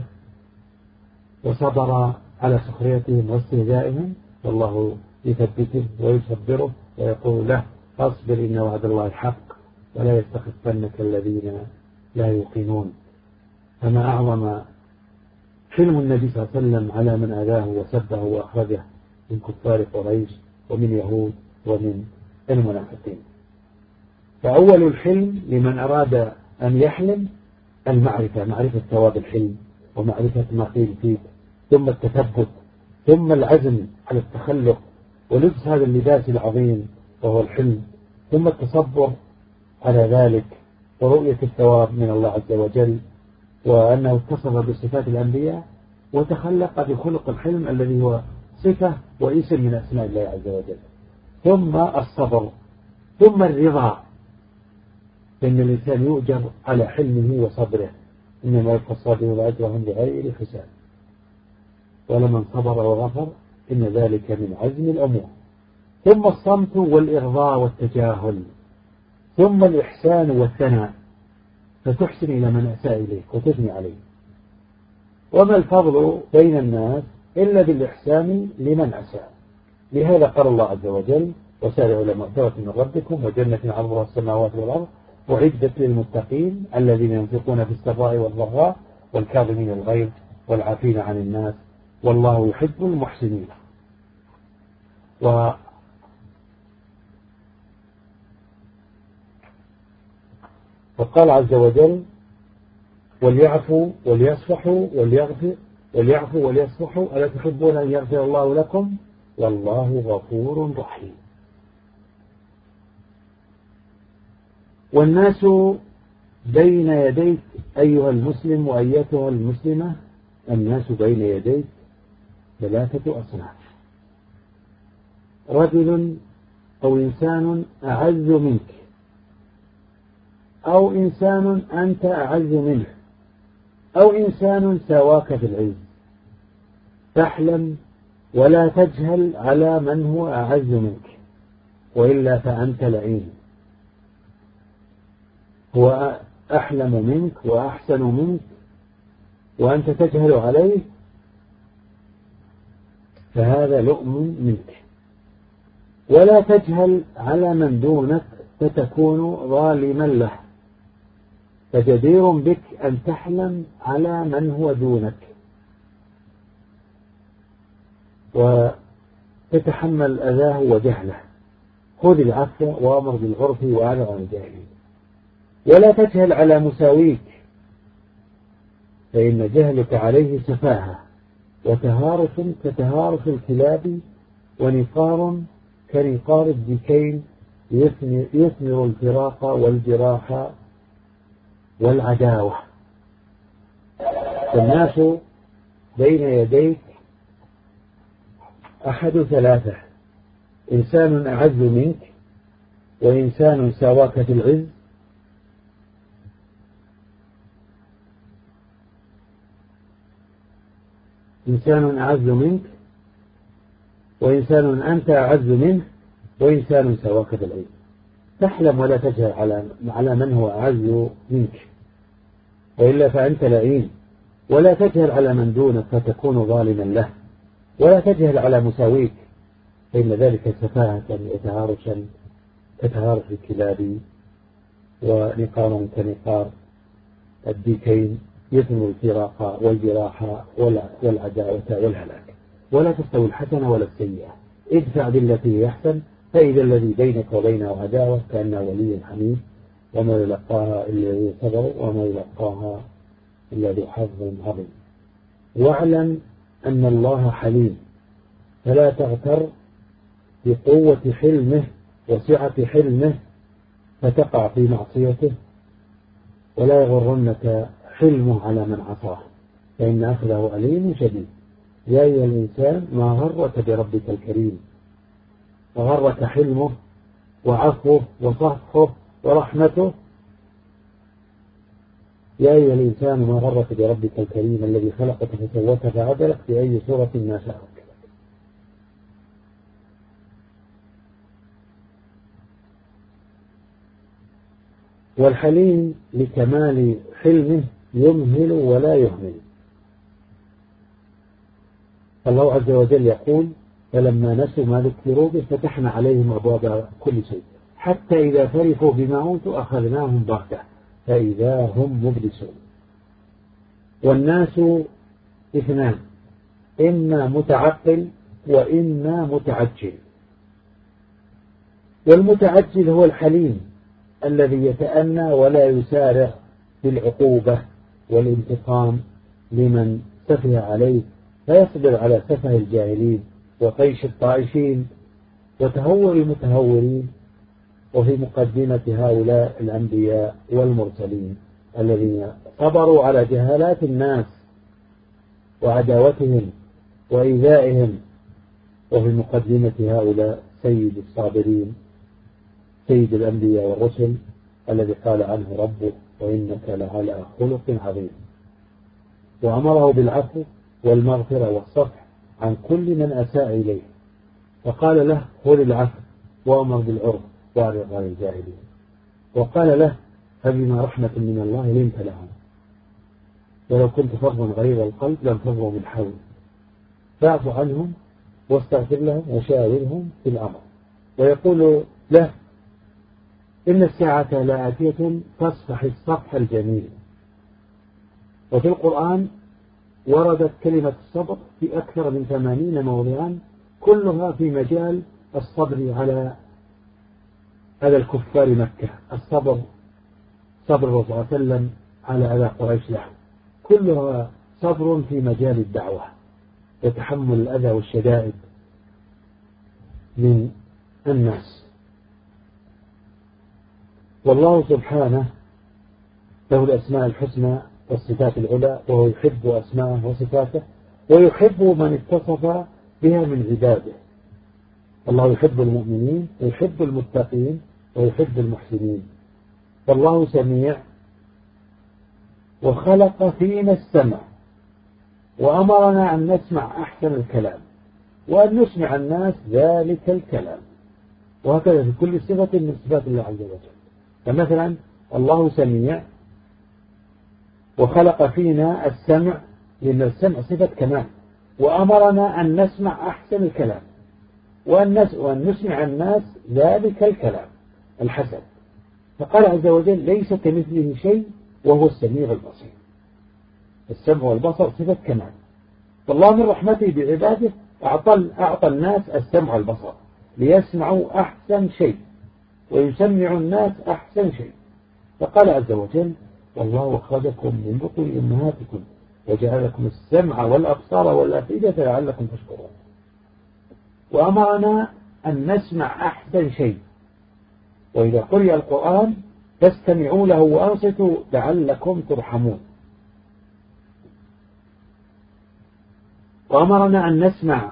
وصبر على سخريتهم واستهزائهم، والله يثبته ويصبره ويقول له فاصبر إن وعد الله حق ولا يستخفنك الذين لا يوقنون. فما أعظم حلم النبي صلى الله عليه وسلم على من أذاه وسبه وأخرجه من كفار قريش ومن يهود ومن المنافقين. فأول الحلم لمن أراد أن يحلم المعرفة، معرفة ثواب الحلم ومعرفة ما قيل فيه، ثم التثبت، ثم العزم على التخلق ولبس هذا اللباس العظيم وهو الحلم، ثم التصبر على ذلك ورؤية الثواب من الله عز وجل، وأنه اتصف بصفات الأنبياء وتخلق بخلق الحلم الذي هو صفة واسم من أسماء الله عز وجل، ثم الصبر، ثم الرضا، فإن الإنسان يؤجر على حلمه وصبره، إنما يلقى الصابرون أجرهم بغير حساب، ولمن صبر وغفر إن ذلك من عزم الأمور، ثم الصمت والإرضاء والتجاهل، ثم الإحسان والثناء، فتحسن إلى من أساء إليك وتثني عليه. وما الفضل بين الناس إلا بالإحسان لمن أساء. لهذا قال الله عز وجل وسارعوا إلى مغفرة من ربكم وجنة عرضها السماوات والأرض أعدت للمتقين الذين ينفقون في السراء والضراء والكاظمين الغيظ والعافين عن الناس والله يحب المحسنين. و وقال عز وجل وليعفوا وليصفحوا وليغفر وليعفوا وليصفحوا ألا تحبون أن يغفر الله لكم والله غفور رحيم. والناس بين يديك أيها المسلم وأيتها المسلمة، الناس بين يديك ثلاثة أصناف: رجل أو إنسان أعز منك أو إنسان أنت أعز منه أو إنسان ساواك في العز، فاحلم ولا تجهل على من هو أعز منك، وإلا فأنت لئيم. هو أحلم منك وأحسن منك وأنت تجهل عليه، فهذا لؤم منك. ولا تجهل على من دونك فتكون ظالما له، فجدير بك أن تحلم على من هو دونك وتتحمل أذاه وجهله. خذ العفو وأمر بالعرف وأعرض عن الجاهلين. ولا تجهل على مساويك، فإن جهلك عليه سفاهة، وتهارف كتهارف الكلاب، ونقار كنقار الديكين، يثمر الفراق والجراح والعداوة. فالناس بين يديك أحد ثلاثة: إنسان أعز منك، وإنسان ساواك في العز، إنسان أعز منك وإنسان أنت أعز منه وإنسان سواك في العز. تحلم ولا تجهل على على من هو أعز منك، وإلا فأنت لئيم. ولا تجهل على من دونك فتكون ظالما له. ولا تجهل على مساويك، فإن ذلك سفاهة وتهارشا كتهارش الكلاب، ونقارا كنقار الديكين، يثمر الفراق والجراح والعداوة والهلاك. ولا تستوي الحسنة ولا السيئة، ادفع بالتي هي أحسن، فإذا الذي بينك وبينه عداوة كأنه ولي حميم، وما يلقاها إلا ذو صبر وما يلقاها إلا ذو حظ عظيم. واعلم أن الله حليم، فلا تغتر بقوة حلمه وسعة حلمه فتقع في معصيته، ولا يغرنك حلمه على من عصاه، فإن أخذه أليم شديد. يا أيها الإنسان ما غرك بربك الكريم، وغرك حلمه وعفوه وصفحه ورحمته. يا أيها الإنسان ما غرك بربك الكريم الذي خلقك فسواك فعدلك في أي صورة ما شاء ركبك. والحليم لكمال حلمه يمهل ولا يهمل. الله عز وجل يقول: فلما نسوا ما ذكروا به فتحنا عليهم أبواب كل شيء حتى إذا فرحوا بما أوتوا أخذناهم بغتة فإذا هم مبلسون. والناس اثنان: إما متعقل وإما متعجل. والمتعجل هو الحليم الذي يتأنى ولا يسارع بالعقوبة والانتقام لمن سفه عليه، فيصبر على سفه الجاهلين وطيش الطائشين وتهور المتهورين. وفي مقدمة هؤلاء الأنبياء والمرسلين الذين صبروا على جهالات الناس وعداوتهم وإيذائهم. وفي مقدمة هؤلاء سيد الصابرين سيد الأنبياء والرسل الذي قال عنه ربه: وإنك لعلى خلق عظيم. وأمره بالعفو والمغفرة والصفح عن كل من أساء إليه، فقال له: خذ العفو وأمر بالعرف واعرض عن الجاهلين. وقال له: فبما رحمة من الله لنت لهم، ولو كنت فظا غليظ القلب لانفضوا من حولك، فاعف عنهم واستغفر لهم وشاورهم في الأمر. ويقول له: إن الساعة لآتية فاصفح الصفح الجميل. وفي القرآن وردت كلمة الصبر في أكثر من ثمانين موضعا، كلها في مجال الصبر على على الكفار مكة. الصبر صبر الرسول صلى الله عليه وسلم على أذى قريش له، كلها صبر في مجال الدعوة وتحمل الأذى والشدائد من الناس. والله سبحانه له الأسماء الحسنى والصفات العلى، وهو يحب أسماءه وصفاته ويحب من اتصف بها من عباده. الله يحب المؤمنين ويحب المتقين ويحب المحسنين. فالله سميع وخلق فينا السمع وأمرنا أن نسمع أحسن الكلام وأن نسمع الناس ذلك الكلام، وهكذا في كل صفة من صفات الله عز وجل. فمثلا الله سميع وخلق فينا السمع، لأن السمع صفة كمال، وأمرنا أن نسمع أحسن الكلام وأن نسمع الناس ذلك الكلام الحسن. فقال عز وجل ليس كمثله شيء وهو السميع البصير. السمع والبصر صفة كمال، والله من رحمته بعباده أعطى, أعطى الناس السمع والبصر ليسمعوا أحسن شيء ويسمع الناس أحسن شيء. فقال عز وجل والله أخرجكم من بطون أمهاتكم وجعل لكم السمع والأبصار والأفئدة لعلكم تشكرون. وأمرنا أن نسمع أحسن شيء، وإذا قرئ القرآن فاستمعوا له وأنصتوا لعلكم ترحمون. وأمرنا أن نسمع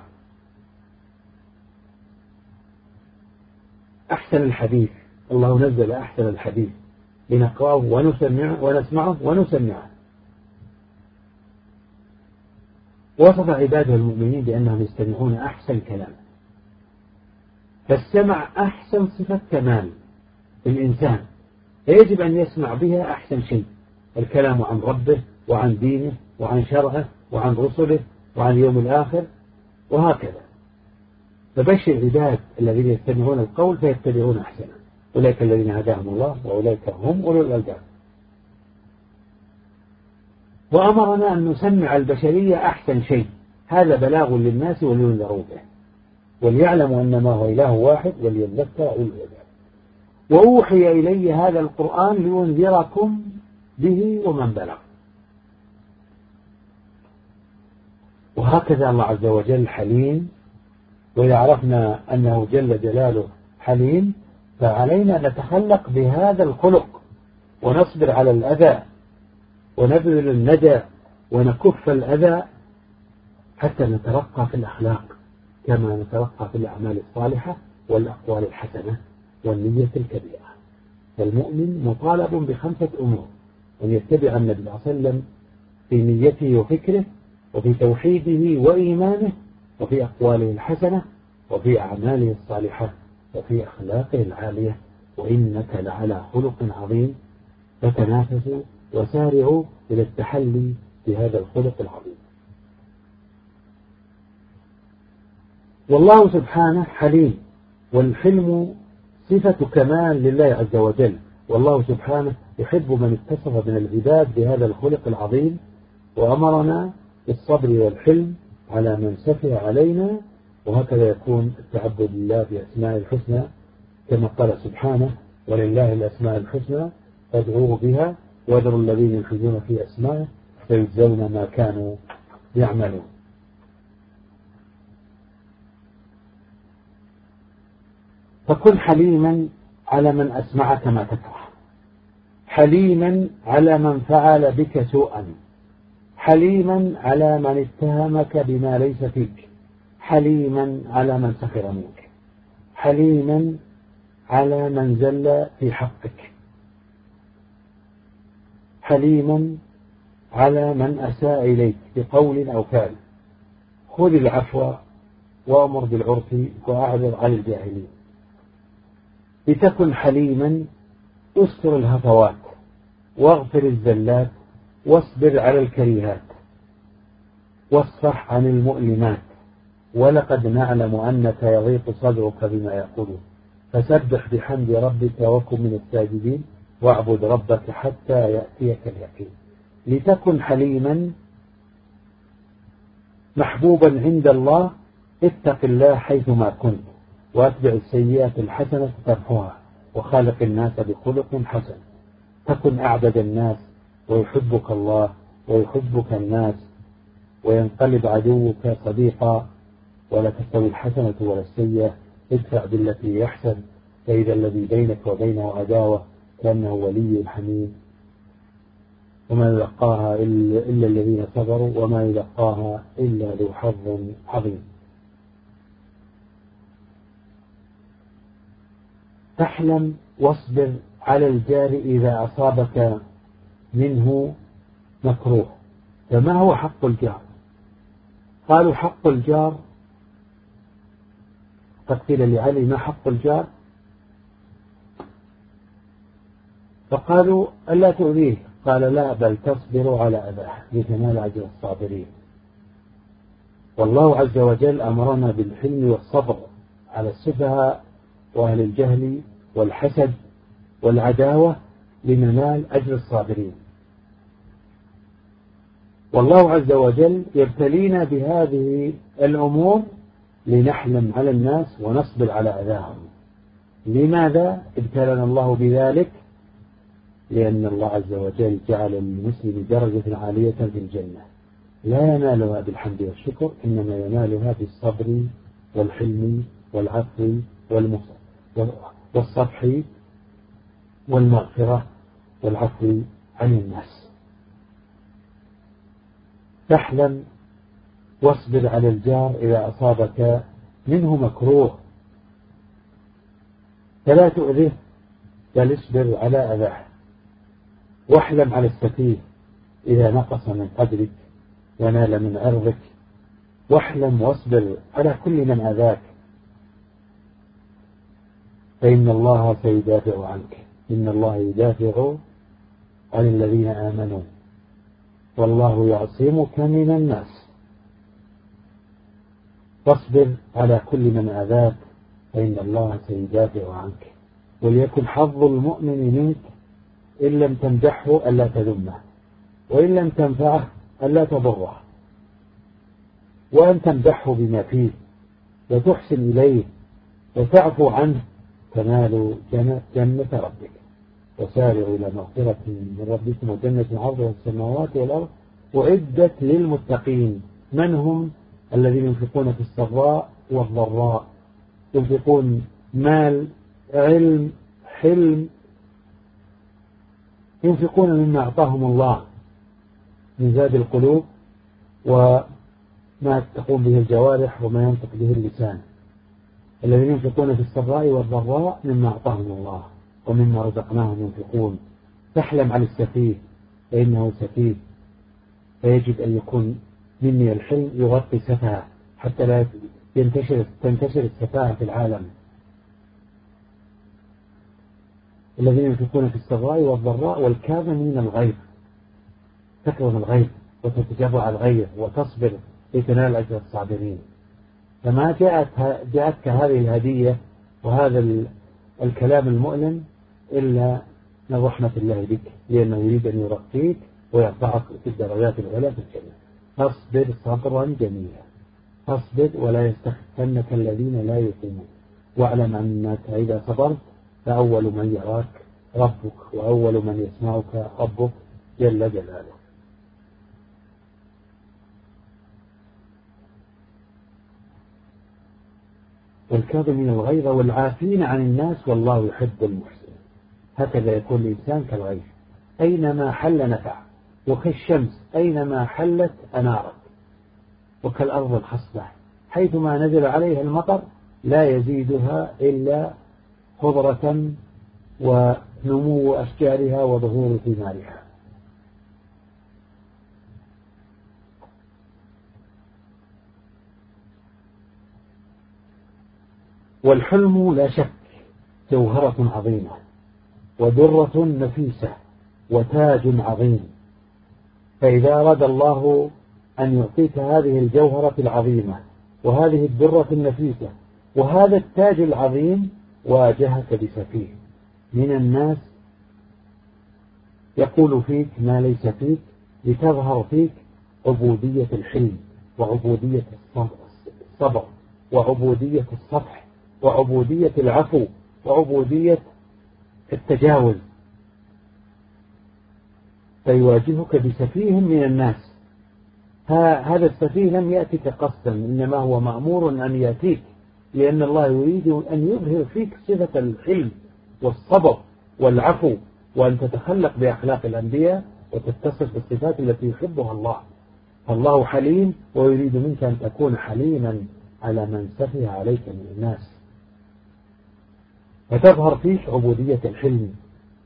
أحسن الحديث، الله نزل أحسن الحديث لنقرأه ونسمعه ونسمعه ونسمعه. وصف عباده المؤمنين بأنهم يستمعون أحسن كلام، فالسمع أحسن صفة كمال الإنسان، فيجب أن يسمع بها أحسن شيء، الكلام عن ربه وعن دينه وعن شرعه وعن رسله وعن اليوم الآخر وهكذا. فبشر العباد الذين يستمعون القول فيتبعون أحسنه، أولئك الذين هداهم الله وأولئك هم أولو الألباب. وأمرنا أن نسمع البشرية أحسن شيء، هذا بلاغ للناس ولينذروا به وليعلموا أنما هو إله واحد وليذكر أولو الألباب. وأوحي إلي هذا القرآن لينذركم به ومن بلغ. وهكذا الله عز وجل حليم، وإذا عرفنا أنه جل جلاله حليم فعلينا أن نتخلق بهذا الخلق ونصبر على الأذى ونبذل الندى ونكف الأذى حتى نترقى في الأخلاق كما نترقى في الأعمال الصالحة والأقوال الحسنة والنية الكبيرة. فالمؤمن مطالب بخمسة أمور: أن يتبع النبي صلى الله عليه وسلم في نيته وفكره وفي توحيده وإيمانه وفي أقواله الحسنة وفي أعماله الصالحة وفي أخلاقه العالية، وإنك لعلى خلق عظيم، فتنافسوا وسارعوا إلى التحلي بهذا الخلق العظيم. والله سبحانه حليم، والحلم صفة كمال لله عز وجل، والله سبحانه يحب من اتصف من العباد بهذا الخلق العظيم، وأمرنا بالصبر والحلم على من سفه علينا، وهكذا يكون التعبد لله بأسماء الحسنى كما قال سبحانه: ولله الأسماء الحسنى فادعوه بها وذروا الذين يلحدون في أسمائه فيجزون ما كانوا يعملون. فكن حليما على من أسمعك ما تكره، حليما على من فعل بك سوءا، حليما على من اتهمك بما ليس فيك، حليما على من سخر منك، حليما على من زل في حقك، حليما على من أساء إليك بقول أو فعل. خذ العفو وأمر بالعرف وأعرض عن الجاهلين. لتكن حليما استر الهفوات واغفر الزلات واصبر على الكريهات واصفح عن المؤلمات، ولقد نعلم أنك يضيق صدرك بما يقولون، فسبح بحمد ربك وكن من الساجدين واعبد ربك حتى يأتيك اليقين. لتكن حليما محبوبا عند الله، اتق الله حيثما كنت واتبع السيئة الحسنة تمحوها وخالق الناس بخلق حسن. تكن أعبد الناس ويحبك الله ويحبك الناس، وينقلب عدوك صديقا، ولا تستوي الحسنة ولا السيئة، ادفع بالتي يحسن فإذا الذي بينك وبينه عداوة كأنه ولي حميم. وما يلقاها إلا الذين صبروا وما يلقاها إلا ذو حظ عظيم. تحلم واصبر على الجار إذا أصابك منه مكروه. فما هو حق الجار؟ قالوا حق الجار، قد قيل لعلي ما حق الجار؟ فقالوا ألا تؤذيه، قال لا بل تصبر على أذاه لتنال أجر الصابرين. والله عز وجل أمرنا بالحلم والصبر على السفهاء وأهل الجهل والحسد والعداوة لننال أجر الصابرين. والله عز وجل يبتلينا بهذه الأمور لنحلم على الناس ونصبر على أذاهم. لماذا ابتلنا الله بذلك؟ لأن الله عز وجل جعل للمسلم درجة عالية في الجنة لا ينالها بالحمد والشكر، إنما ينالها بالصبر والحلم والعفو والصفح والمغفرة والعفو عن الناس. تحلم واصبر على الجار إذا أصابك منه مكروه، فلا تؤذيه بل اصبر على أذاه. واحلم على السفيه إذا نقص من قدرك ونال من عرضك. واحلم واصبر على كل من أذاك، فإن الله سيدافع عنك. إن الله يدافع عن الذين آمنوا والله يعصمك من الناس. فاصبر على كل من أذاك فإن الله سيدافع عنك. وليكن حظ المؤمن منك إن لم تمدحه ألا تذمه، وإن لم تنفعه ألا تضره، وأن تمدحه بما فيه وتحسن إليه وتعفو عنه تنال جنة ربك. وسارعوا إلى مغفرة من ربكم وجنة عرضها السماوات والأرض وعدت للمتقين. من هم؟ الذين ينفقون في السراء والضراء، ينفقون مال، علم، حلم، ينفقون مما أعطاهم الله من زاد القلوب وما تقوم به الجوارح وما ينطق به اللسان. الذين ينفقون في السراء والضراء مما أعطاهم الله ومما رزقناهم ينفقون. تحلم على السفيه فإنه سفيه، فيجب أن يكون مني الحلم يغطي سفهه حتى لا ينتشر تنتشر السفاهة في العالم. الذين ينفقون في السراء والضراء والكاظمين الغيظ، تكظم الغيظ وتتجرع الغيظ وتصبر لتنال أجر الصابرين. فما جاءت جاءتك هذه الهدية وهذا الكلام المؤلم إلا من رحمة الله بك، لأنه يريد أن يرقيك ويرفعك في الدرجات العلى في الجنة. فاصبر صبرا جميلا، فاصبر ولا يستخفنك الذين لا يقيمون. واعلم أنك إذا صبرت فأول من يراك ربك وأول من يسمعك ربك جل جلاله. والكاظمين الغيظ والعافين عن الناس والله يحب المحسنين. هكذا يكون الإنسان كالغيث أينما حل نفع، وكالشمس أينما حلت أنارت، وكالأرض الخصبة حيثما نزل عليها المطر لا يزيدها إلا خضرة ونمو أشجارها وظهور ثمارها. والحلم لا شك جوهرة عظيمة ودرة نفيسة وتاج عظيم. فإذا أراد الله أن يعطيك هذه الجوهرة العظيمة وهذه الدرة النفيسة وهذا التاج العظيم واجهك بسفيه من الناس يقول فيك ما ليس فيك، لتظهر فيك عبودية الحلم وعبودية الصبر وعبودية الصفح وعبودية العفو وعبودية التجاوز. فيواجهك بسفيه من الناس. هذا السفيه لم يأتك قصدا، إنما هو مأمور أن يأتيك، لأن الله يريد أن يظهر فيك صفة الحلم والصبر والعفو، وأن تتخلق بأخلاق الأنبياء وتتصف بالصفات التي يحبها الله. فالله حليم ويريد منك أن تكون حليما على من سفه عليك من الناس، فتظهر فيك عبودية الحلم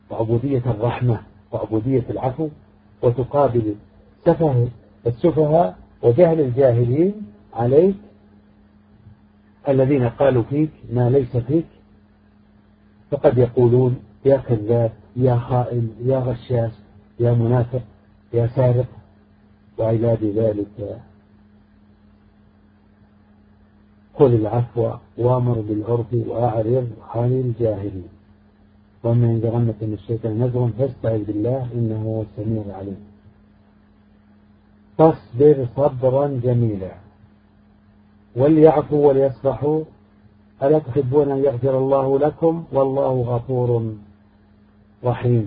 وعبودية الرحمة وعبودية العفو، وتقابل سفه السفهاء وجهل الجاهلين عليك الذين قالوا فيك ما ليس فيك، فقد يقولون يا كذاب، يا خائن، يا غشاش، يا منافق، يا سارق وعباد ذلك. خذ العفو وامر بالعرف وأعرض عن الجاهلين، ومن ينزغنك من الشيطان نزغ فاستعذ بالله إنه هو السميع العليم. فاصبر صبرا جميلا وليعفوا وليصفحوا ألا تحبون أن يغفر الله لكم والله غفور رحيم.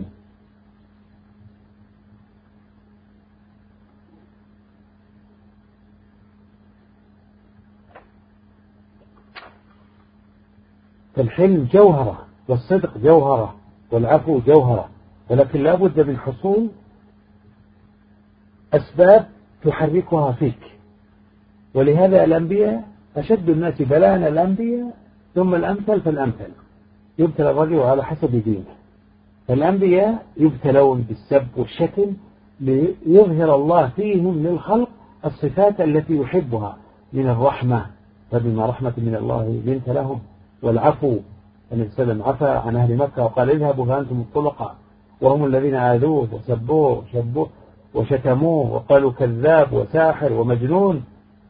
فالحلم جوهرة والصدق جوهرة والعفو جوهرة، ولكن لا بد من حصول أسباب تحركها فيك. ولهذا الأنبياء أشد الناس بلاء الأنبياء ثم الأمثل فالأمثل، يبتلى الرجل على حسب دينه. فالأنبياء يبتلون بالسب والشتم ليظهر الله فيهم للخلق الصفات التي يحبها من الرحمة، فبما رحمة من الله لنت لهم، والعفو. النبي صلى الله عليه وسلم عفى عن أهل مكة وقال اذهبوا فأنتم الطلقاء، وهم الذين آذوه وسبوه وشبوه وشتموه وقالوا كذاب وساحر ومجنون.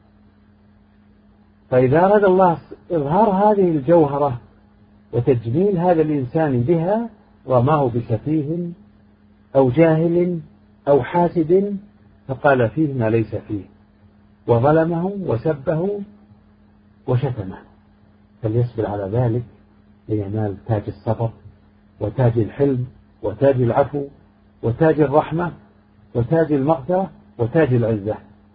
فإذا أراد الله إظهار هذه الجوهرة وتجميل هذا الإنسان بها رماه بسفيه أو جاهل أو حاسد فقال فيه ما ليس فيه وظلمه وسبه وشتمه، فليصبر على ذلك لينال تاج الصبر وتاج الحلم وتاج العفو وتاج الرحمة وتاج المغفرة وتاج العزة.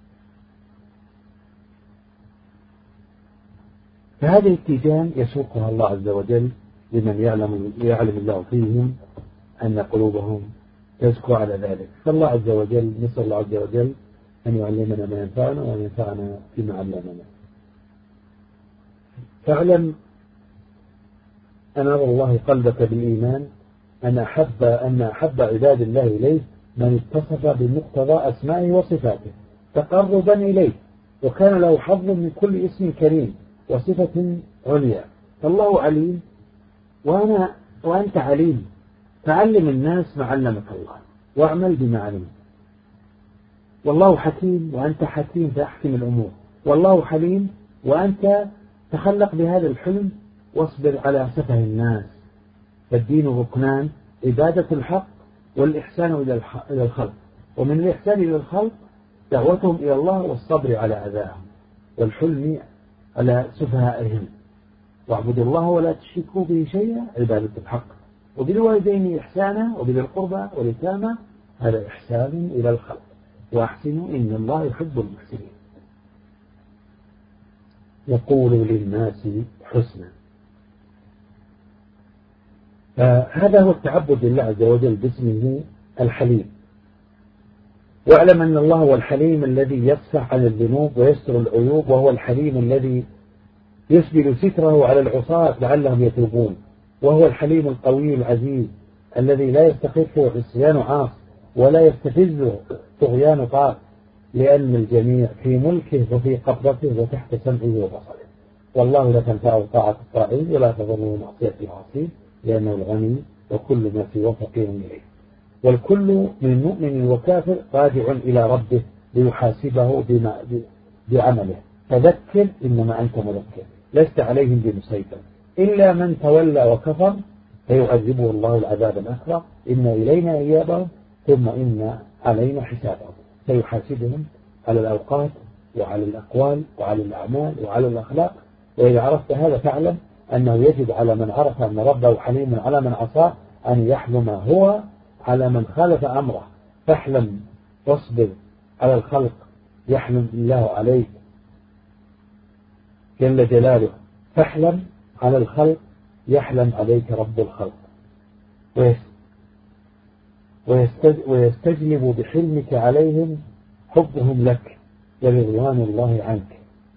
فهذه التيجان يسوقها الله عز وجل لمن يعلم, يعلم الله فيهم أن قلوبهم تزكو على ذلك. فالله عز وجل نسأل الله عز وجل أن يعلمنا ما ينفعنا وأن ينفعنا فيما علمنا. فاعلم أنار الله قلبك بالإيمان أن أحب, أن أحب عباد الله إليه من اتصف بمقتضى أسمائه وصفاته تقربا إليه، وكان له حظ من كل اسم كريم وصفة عليا. فالله عليم وأنا وأنت عليم، فعلم الناس ما علمك الله واعمل بما علم. والله حكيم وأنت حكيم فأحكم الأمور. والله حليم وأنت تخلق بهذا الحلم واصبر على سفه الناس. فالدين ركنان: عبادة الحق والإحسان إلى الخلق، ومن الإحسان إلى الخلق دعوتهم إلى الله والصبر على أذاهم والحلم على سفهائهم. واعبدوا الله ولا تشركوا به شيئا، عبادة الحق. وبالوالدين إحسانا وبذي القربى واليتامى، هذا إحسان إلى الخلق. وأحسنوا إن الله يحب المحسنين. يقول للناس حسنا. فهذا هو التعبد لله عز وجل باسمه الحليم. واعلم أن الله هو الحليم الذي يصفح عن الذنوب ويستر العيوب، وهو الحليم الذي يسبل ستره على العصاة لعلهم يتوبون، وهو الحليم القوي العزيز الذي لا يستخفه عصيان عاص ولا يستفزه طغيان طاغ، لأن الجميع في ملكه وفي قبضته وتحت سمعه وبصره. والله لا تنفعه طاعة الطاعين ولا تضره معصية العاصين، لأنه الغني وكل ما سواه فقير إليه. والكل من مؤمن وكافر راجع إلى ربه ليحاسبه بما بعمله. فذكر إنما أنت مذكر، لست عليهم بمسيطر، إلا من تولى وكفر فيعذبه الله العذاب الأكبر. إن إلينا إيابهم ثم إن علينا حسابهم. فيحاسبهم على الأوقات وعلى الأقوال وعلى الأعمال وعلى الأخلاق. وإذا عرفت هذا فاعلم أنه يجب على من عرف أن ربه حليم على من عصاه أن يحلم هو على من خالف أمره. فاحلم واصبر على الخلق يحلم الله عليك جل جلاله. فاحلم على الخلق يحلم عليك رب الخلق، ويستجلب بحلمك عليهم حبهم لك ورضوان الله عنك.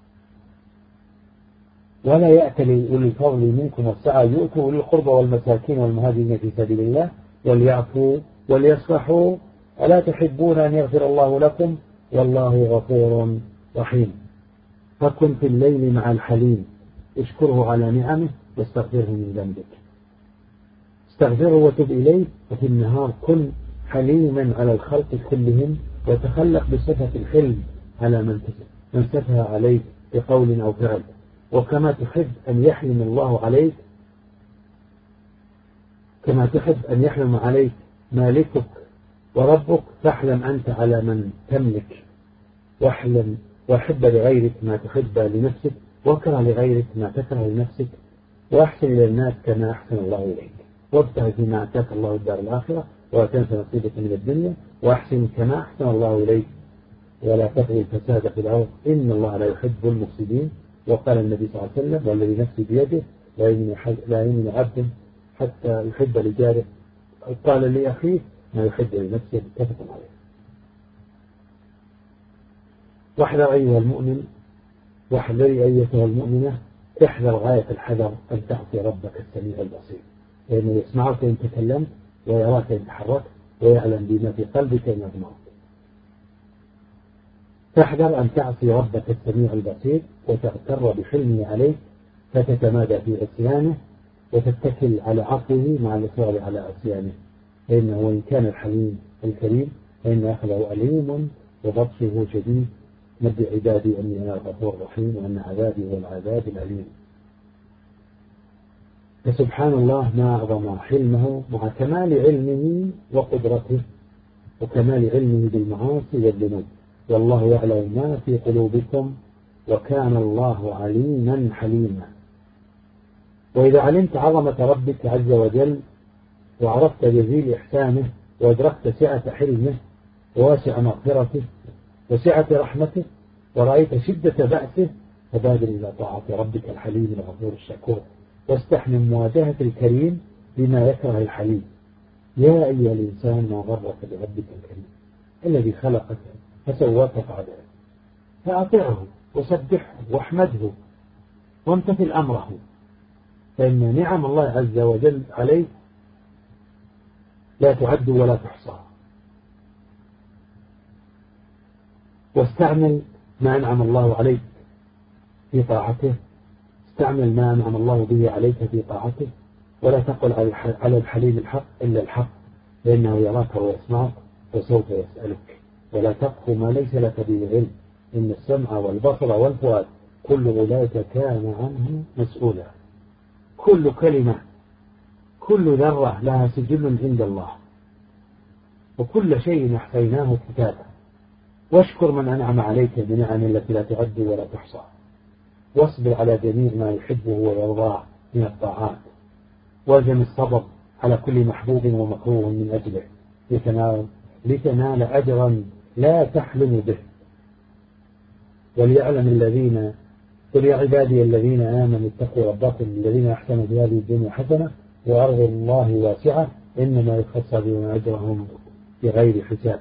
ولا يأتل أولي الفضل منكم والسعة يؤتوا أولي القربى والمساكين والمهاجرين في سبيل الله وليعفوا وليصفحوا ألا تحبون أن يغفر الله لكم والله غفور رحيم. فكن في الليل مع الحليم اشكره على نعمه واستغفره من ذنبك. استغفره وتب إليه. وفي النهار كن حليما على الخلق كلهم وتخلق بصفة الحلم على من من سفه عليك بقول أو فعل. وكما تحب أن يحلم الله عليك كما تحب أن يحلم عليك مالكك وربك فاحلم أنت على من تملك. واحلم وحب لغيرك ما تحب لنفسك واكره لغيرك ما تكره لنفسك. وأحسن إلى الناس كما أحسن الله إليك. وابتغ فيما آتاك الله الدار الآخرة ولا تنس نصيبك من الدنيا وأحسن كما أحسن الله إليك ولا تبغي الفساد في الأرض إن الله لا يحب المفسدين. وقال النبي صلى الله عليه وسلم والذي نفسي بيده لا يؤمن عبد حتى يحب لجاره قال لأخيه ما يحب لنفسه متفق عليه. واحذر أيها المؤمن واحذري أيتها المؤمنة احذر غاية الحذر أن تعصي ربك السميع البصير لأنه يسمعك إن تكلمت ويراك إن تحركت ويعلم بما في قلبك إن أضمرت. تحذر أن تعصي ربك السميع البصير وتغتر بحلمه عليك فتتمادى في عصيانه وتتكل على عفوه مع الإصرار على عصيانه. فإنه وإن كان الحليم الكريم فإن أخذه أليم وبطشه شديد. نبئ عبادي أني أنا الغفور الرحيم وأن عذابي هو العذاب الأليم. فسبحان الله ما أعظم حلمه مع كمال علمه وقدرته وكمال علمه بالمعاصي والذنوب. والله يعلم ما في قلوبكم وكان الله عليما حليما. وإذا علمت عظمة ربك عز وجل وعرفت جزيل إحسانه وأدركت سعة حلمه وواسع مغفرته وسعة رحمته ورأيت شدة بأسه فبادر إلى طاعة ربك الحليم الغفور الشكور واستحمل مواجهة الكريم بما يكره الحليم. يا أيها الإنسان ما غرك بربك الكريم الذي خلقك فسواك فعدلك. فأطعه وسبحه واحمده وامتثل أمره فإن نعم الله عز وجل عليك لا تعد ولا تحصى. واستعمل ما أنعم الله عليك في طاعته. استعمل ما أنعم الله به عليك في طاعته ولا تقل على الحليم الحق إلا الحق لأنه يراك ويسمعك وسوف يسألك. ولا تقف ما ليس لك به علم إن السمع والبصر والفؤاد كل أولئك كان عنه مسؤولا. كل كلمة كل ذرة لها سجل عند الله وكل شيء أحصيناه كتابا. واشكر من أنعم عليك بنعم التي لا تعد ولا تحصى. واصبر على جميع ما يحبه ويرضاه من الطاعات. والزم الصبر على كل محبوب ومكروه من أجله لتنال, لتنال أجرا لا تحلم به. وليعلم الذين قل يا عبادي الذين آمنوا اتقوا ربكم الذين أحسنوا في هذه الدنيا حسنة وأرض الله واسعة إنما يخسرون أجرهم بغير حساب.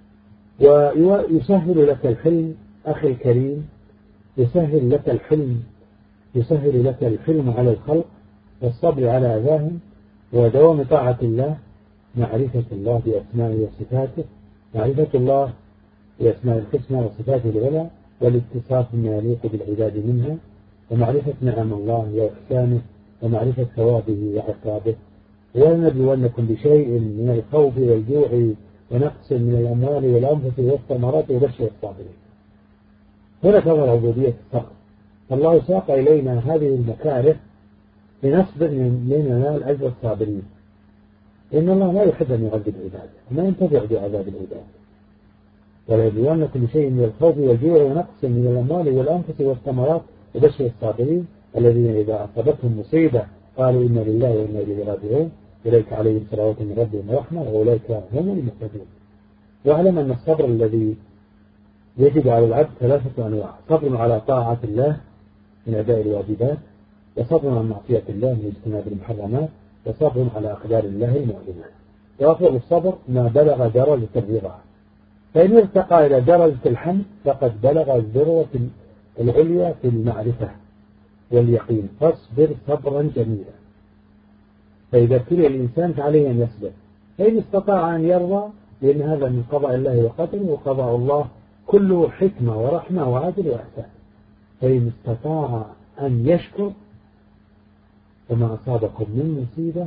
ويسهل لك الحلم أخي الكريم يسهل لك الحلم يسهل لك الحلم على الخلق والصبر على أذاهم ودوام طاعة الله معرفة الله بأسمائه وصفاته معرفة الله بأسماء الحسنى وصفاته العلى والاتصاف بما يليق بالعباد منها ومعرفة نعم الله وإحسانه ومعرفة ثوابه وعقابه. ولنبلونكم بشيء من الخوف والجوع ونقص من الأموال والأنفس والثمرات وبشر الصابرين. هنا تظهر عبودية الصبر. فالله ساق إلينا هذه المكاره لنصبر لننال أجر الصابرين. إن الله لا يحب أن يعذب عباده وما ينتفع بعذاب العباد. ولنبلونكم بشيء من الخوف والجوع ونقص من الأموال والأنفس والثمرات وبشر الصابرين الذين إذا أصابتهم مصيبة قالوا إنا لله وإنا إليه راجعون أولئك عليهم صلوات من ربهم ورحمة وأولئك هم المهتدون. واعلم أن الصبر الذي يجب على العبد ثلاثة أنواع. صبر على طاعة الله من أداء الواجبات وصبر عن معصية الله من اجتناب المحرمات وصبر على أقدار الله المؤلمات. وأفضل الصبر ما بلغ درجة الرضا. فإن ارتقى إلى درجة الحمد فقد بلغ الذروة العليا في المعرفة واليقين. فاصبر صبرا جميلا. فإذا ابتلي الإنسان فعليه أن يصبر فإن استطاع أن يرضى لأن هذا من قضاء الله وقدره، وقضاء الله كله حكمة ورحمة وعدل وإحسان. فإن استطاع أن يشكر وما أصابكم من مصيبة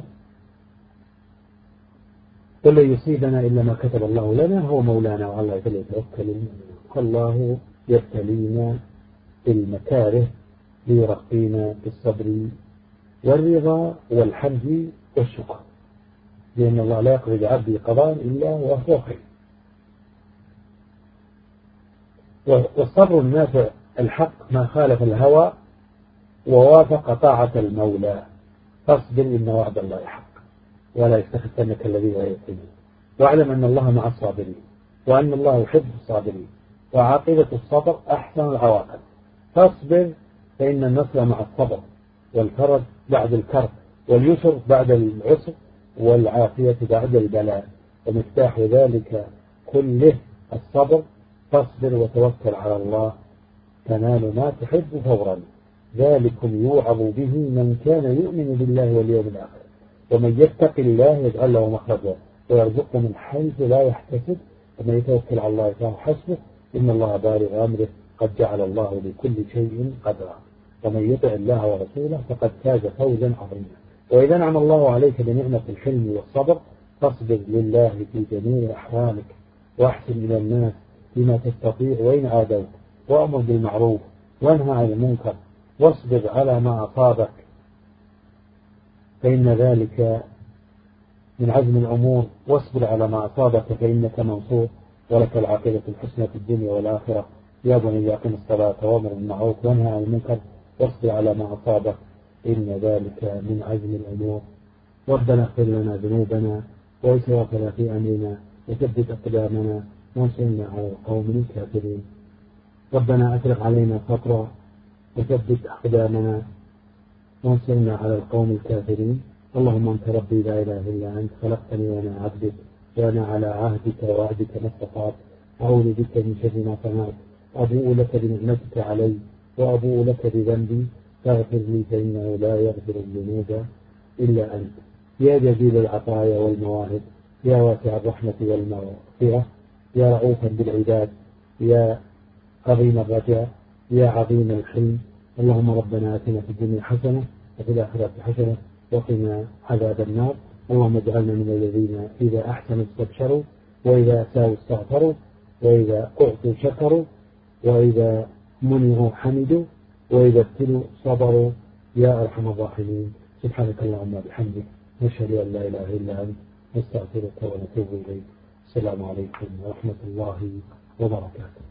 قل لن يصيبنا إلا ما كتب الله لنا هو مولانا وعلى الله فليتوكل. الله يبتلينا بالمكاره ليرقينا بالصبر والرضا والحمد والشكر، لأن الله لا يقضي عبدي قضاء إلا وهو خير. والصبر النافع الحق ما خالف الهوى ووافق طاعة المولى. فاصبر إن وعد الله حق ولا يستخفنك الذين لا يؤمنون، واعلم أن الله مع الصابرين وأن الله يحب الصابرين، وعاقبة الصبر أحسن العواقب. فاصبر فإن النصر مع الصبر، والفرج بعد الكرب، واليسر بعد العسر، والعافية بعد البلاء، ومفتاح ذلك كله الصبر. فاصبر وتوكل على الله تنال ما تحب فورا. ذلكم يوعظ به من كان يؤمن بالله واليوم الآخر، ومن يتق الله يجعل له مخرجا ويرزقه من حيث لا يحتسب، ومن يتوكل على الله فهو حسبه إن الله بالغ أمره قد جعل الله لكل شيء قدرا. ومن يطع الله ورسوله فقد فاز فوزا عظيما. وإذا نعم الله عليك بنعمة الحلم والصبر فاصبر لله في جميع أحوالك، واحسن إلى الناس بما تستطيع وإن عادوك، وأمر بالمعروف وانهى عن المنكر، واصبر على ما أصابك فإن ذلك من عزم الأمور، واصبر على ما أصابك فإنك منصور ولك العاقبة الحسنى في الدنيا والآخرة. يا بني أقم الصلاة وأمر بالمعروف وانهى عن المنكر واصبر على ما أصابك إن ذلك من عزم الأمور. ربنا اغفر لنا ذنوبنا وإسرافنا في أمرنا وثبت أقدامنا وانصرنا على القوم الكافرين. ربنا أفرغ علينا صبرا وثبت أقدامنا وانصرنا على القوم الكافرين. اللهم أنت ربي لا إله إلا أنت خلقتني وأنا عبدك وأنا على عهدك ووعدك ما استطعت، أعوذ بك من شر ما صنعت، أبوء لك بنعمتك علي وأبوء لك بذنبي فاغفر لي فإنه لا يغفر الذنوب إلا أنت. يا جزيل العطايا والمواهب، يا واسع الرحمة والمغفرة، يا رؤوفا بالعباد، يا عظيم الرجاء، يا عظيم الحلم. اللهم ربنا آتنا في الدنيا حسنة وفي الآخرة حسنة وقنا عذاب النار. اللهم اجعلنا من الذين إذا أحسنوا استبشروا وإذا أساءوا استغفروا وإذا أعطوا شكروا وإذا منعوا حمدوا وإذا ابتلوا صبروا يا أرحم الراحمين. سبحانك اللهم وبحمدك نشهد أن لا إله إلا أنت نستغفرك ونتوب إليك. السلام عليكم ورحمة الله وبركاته.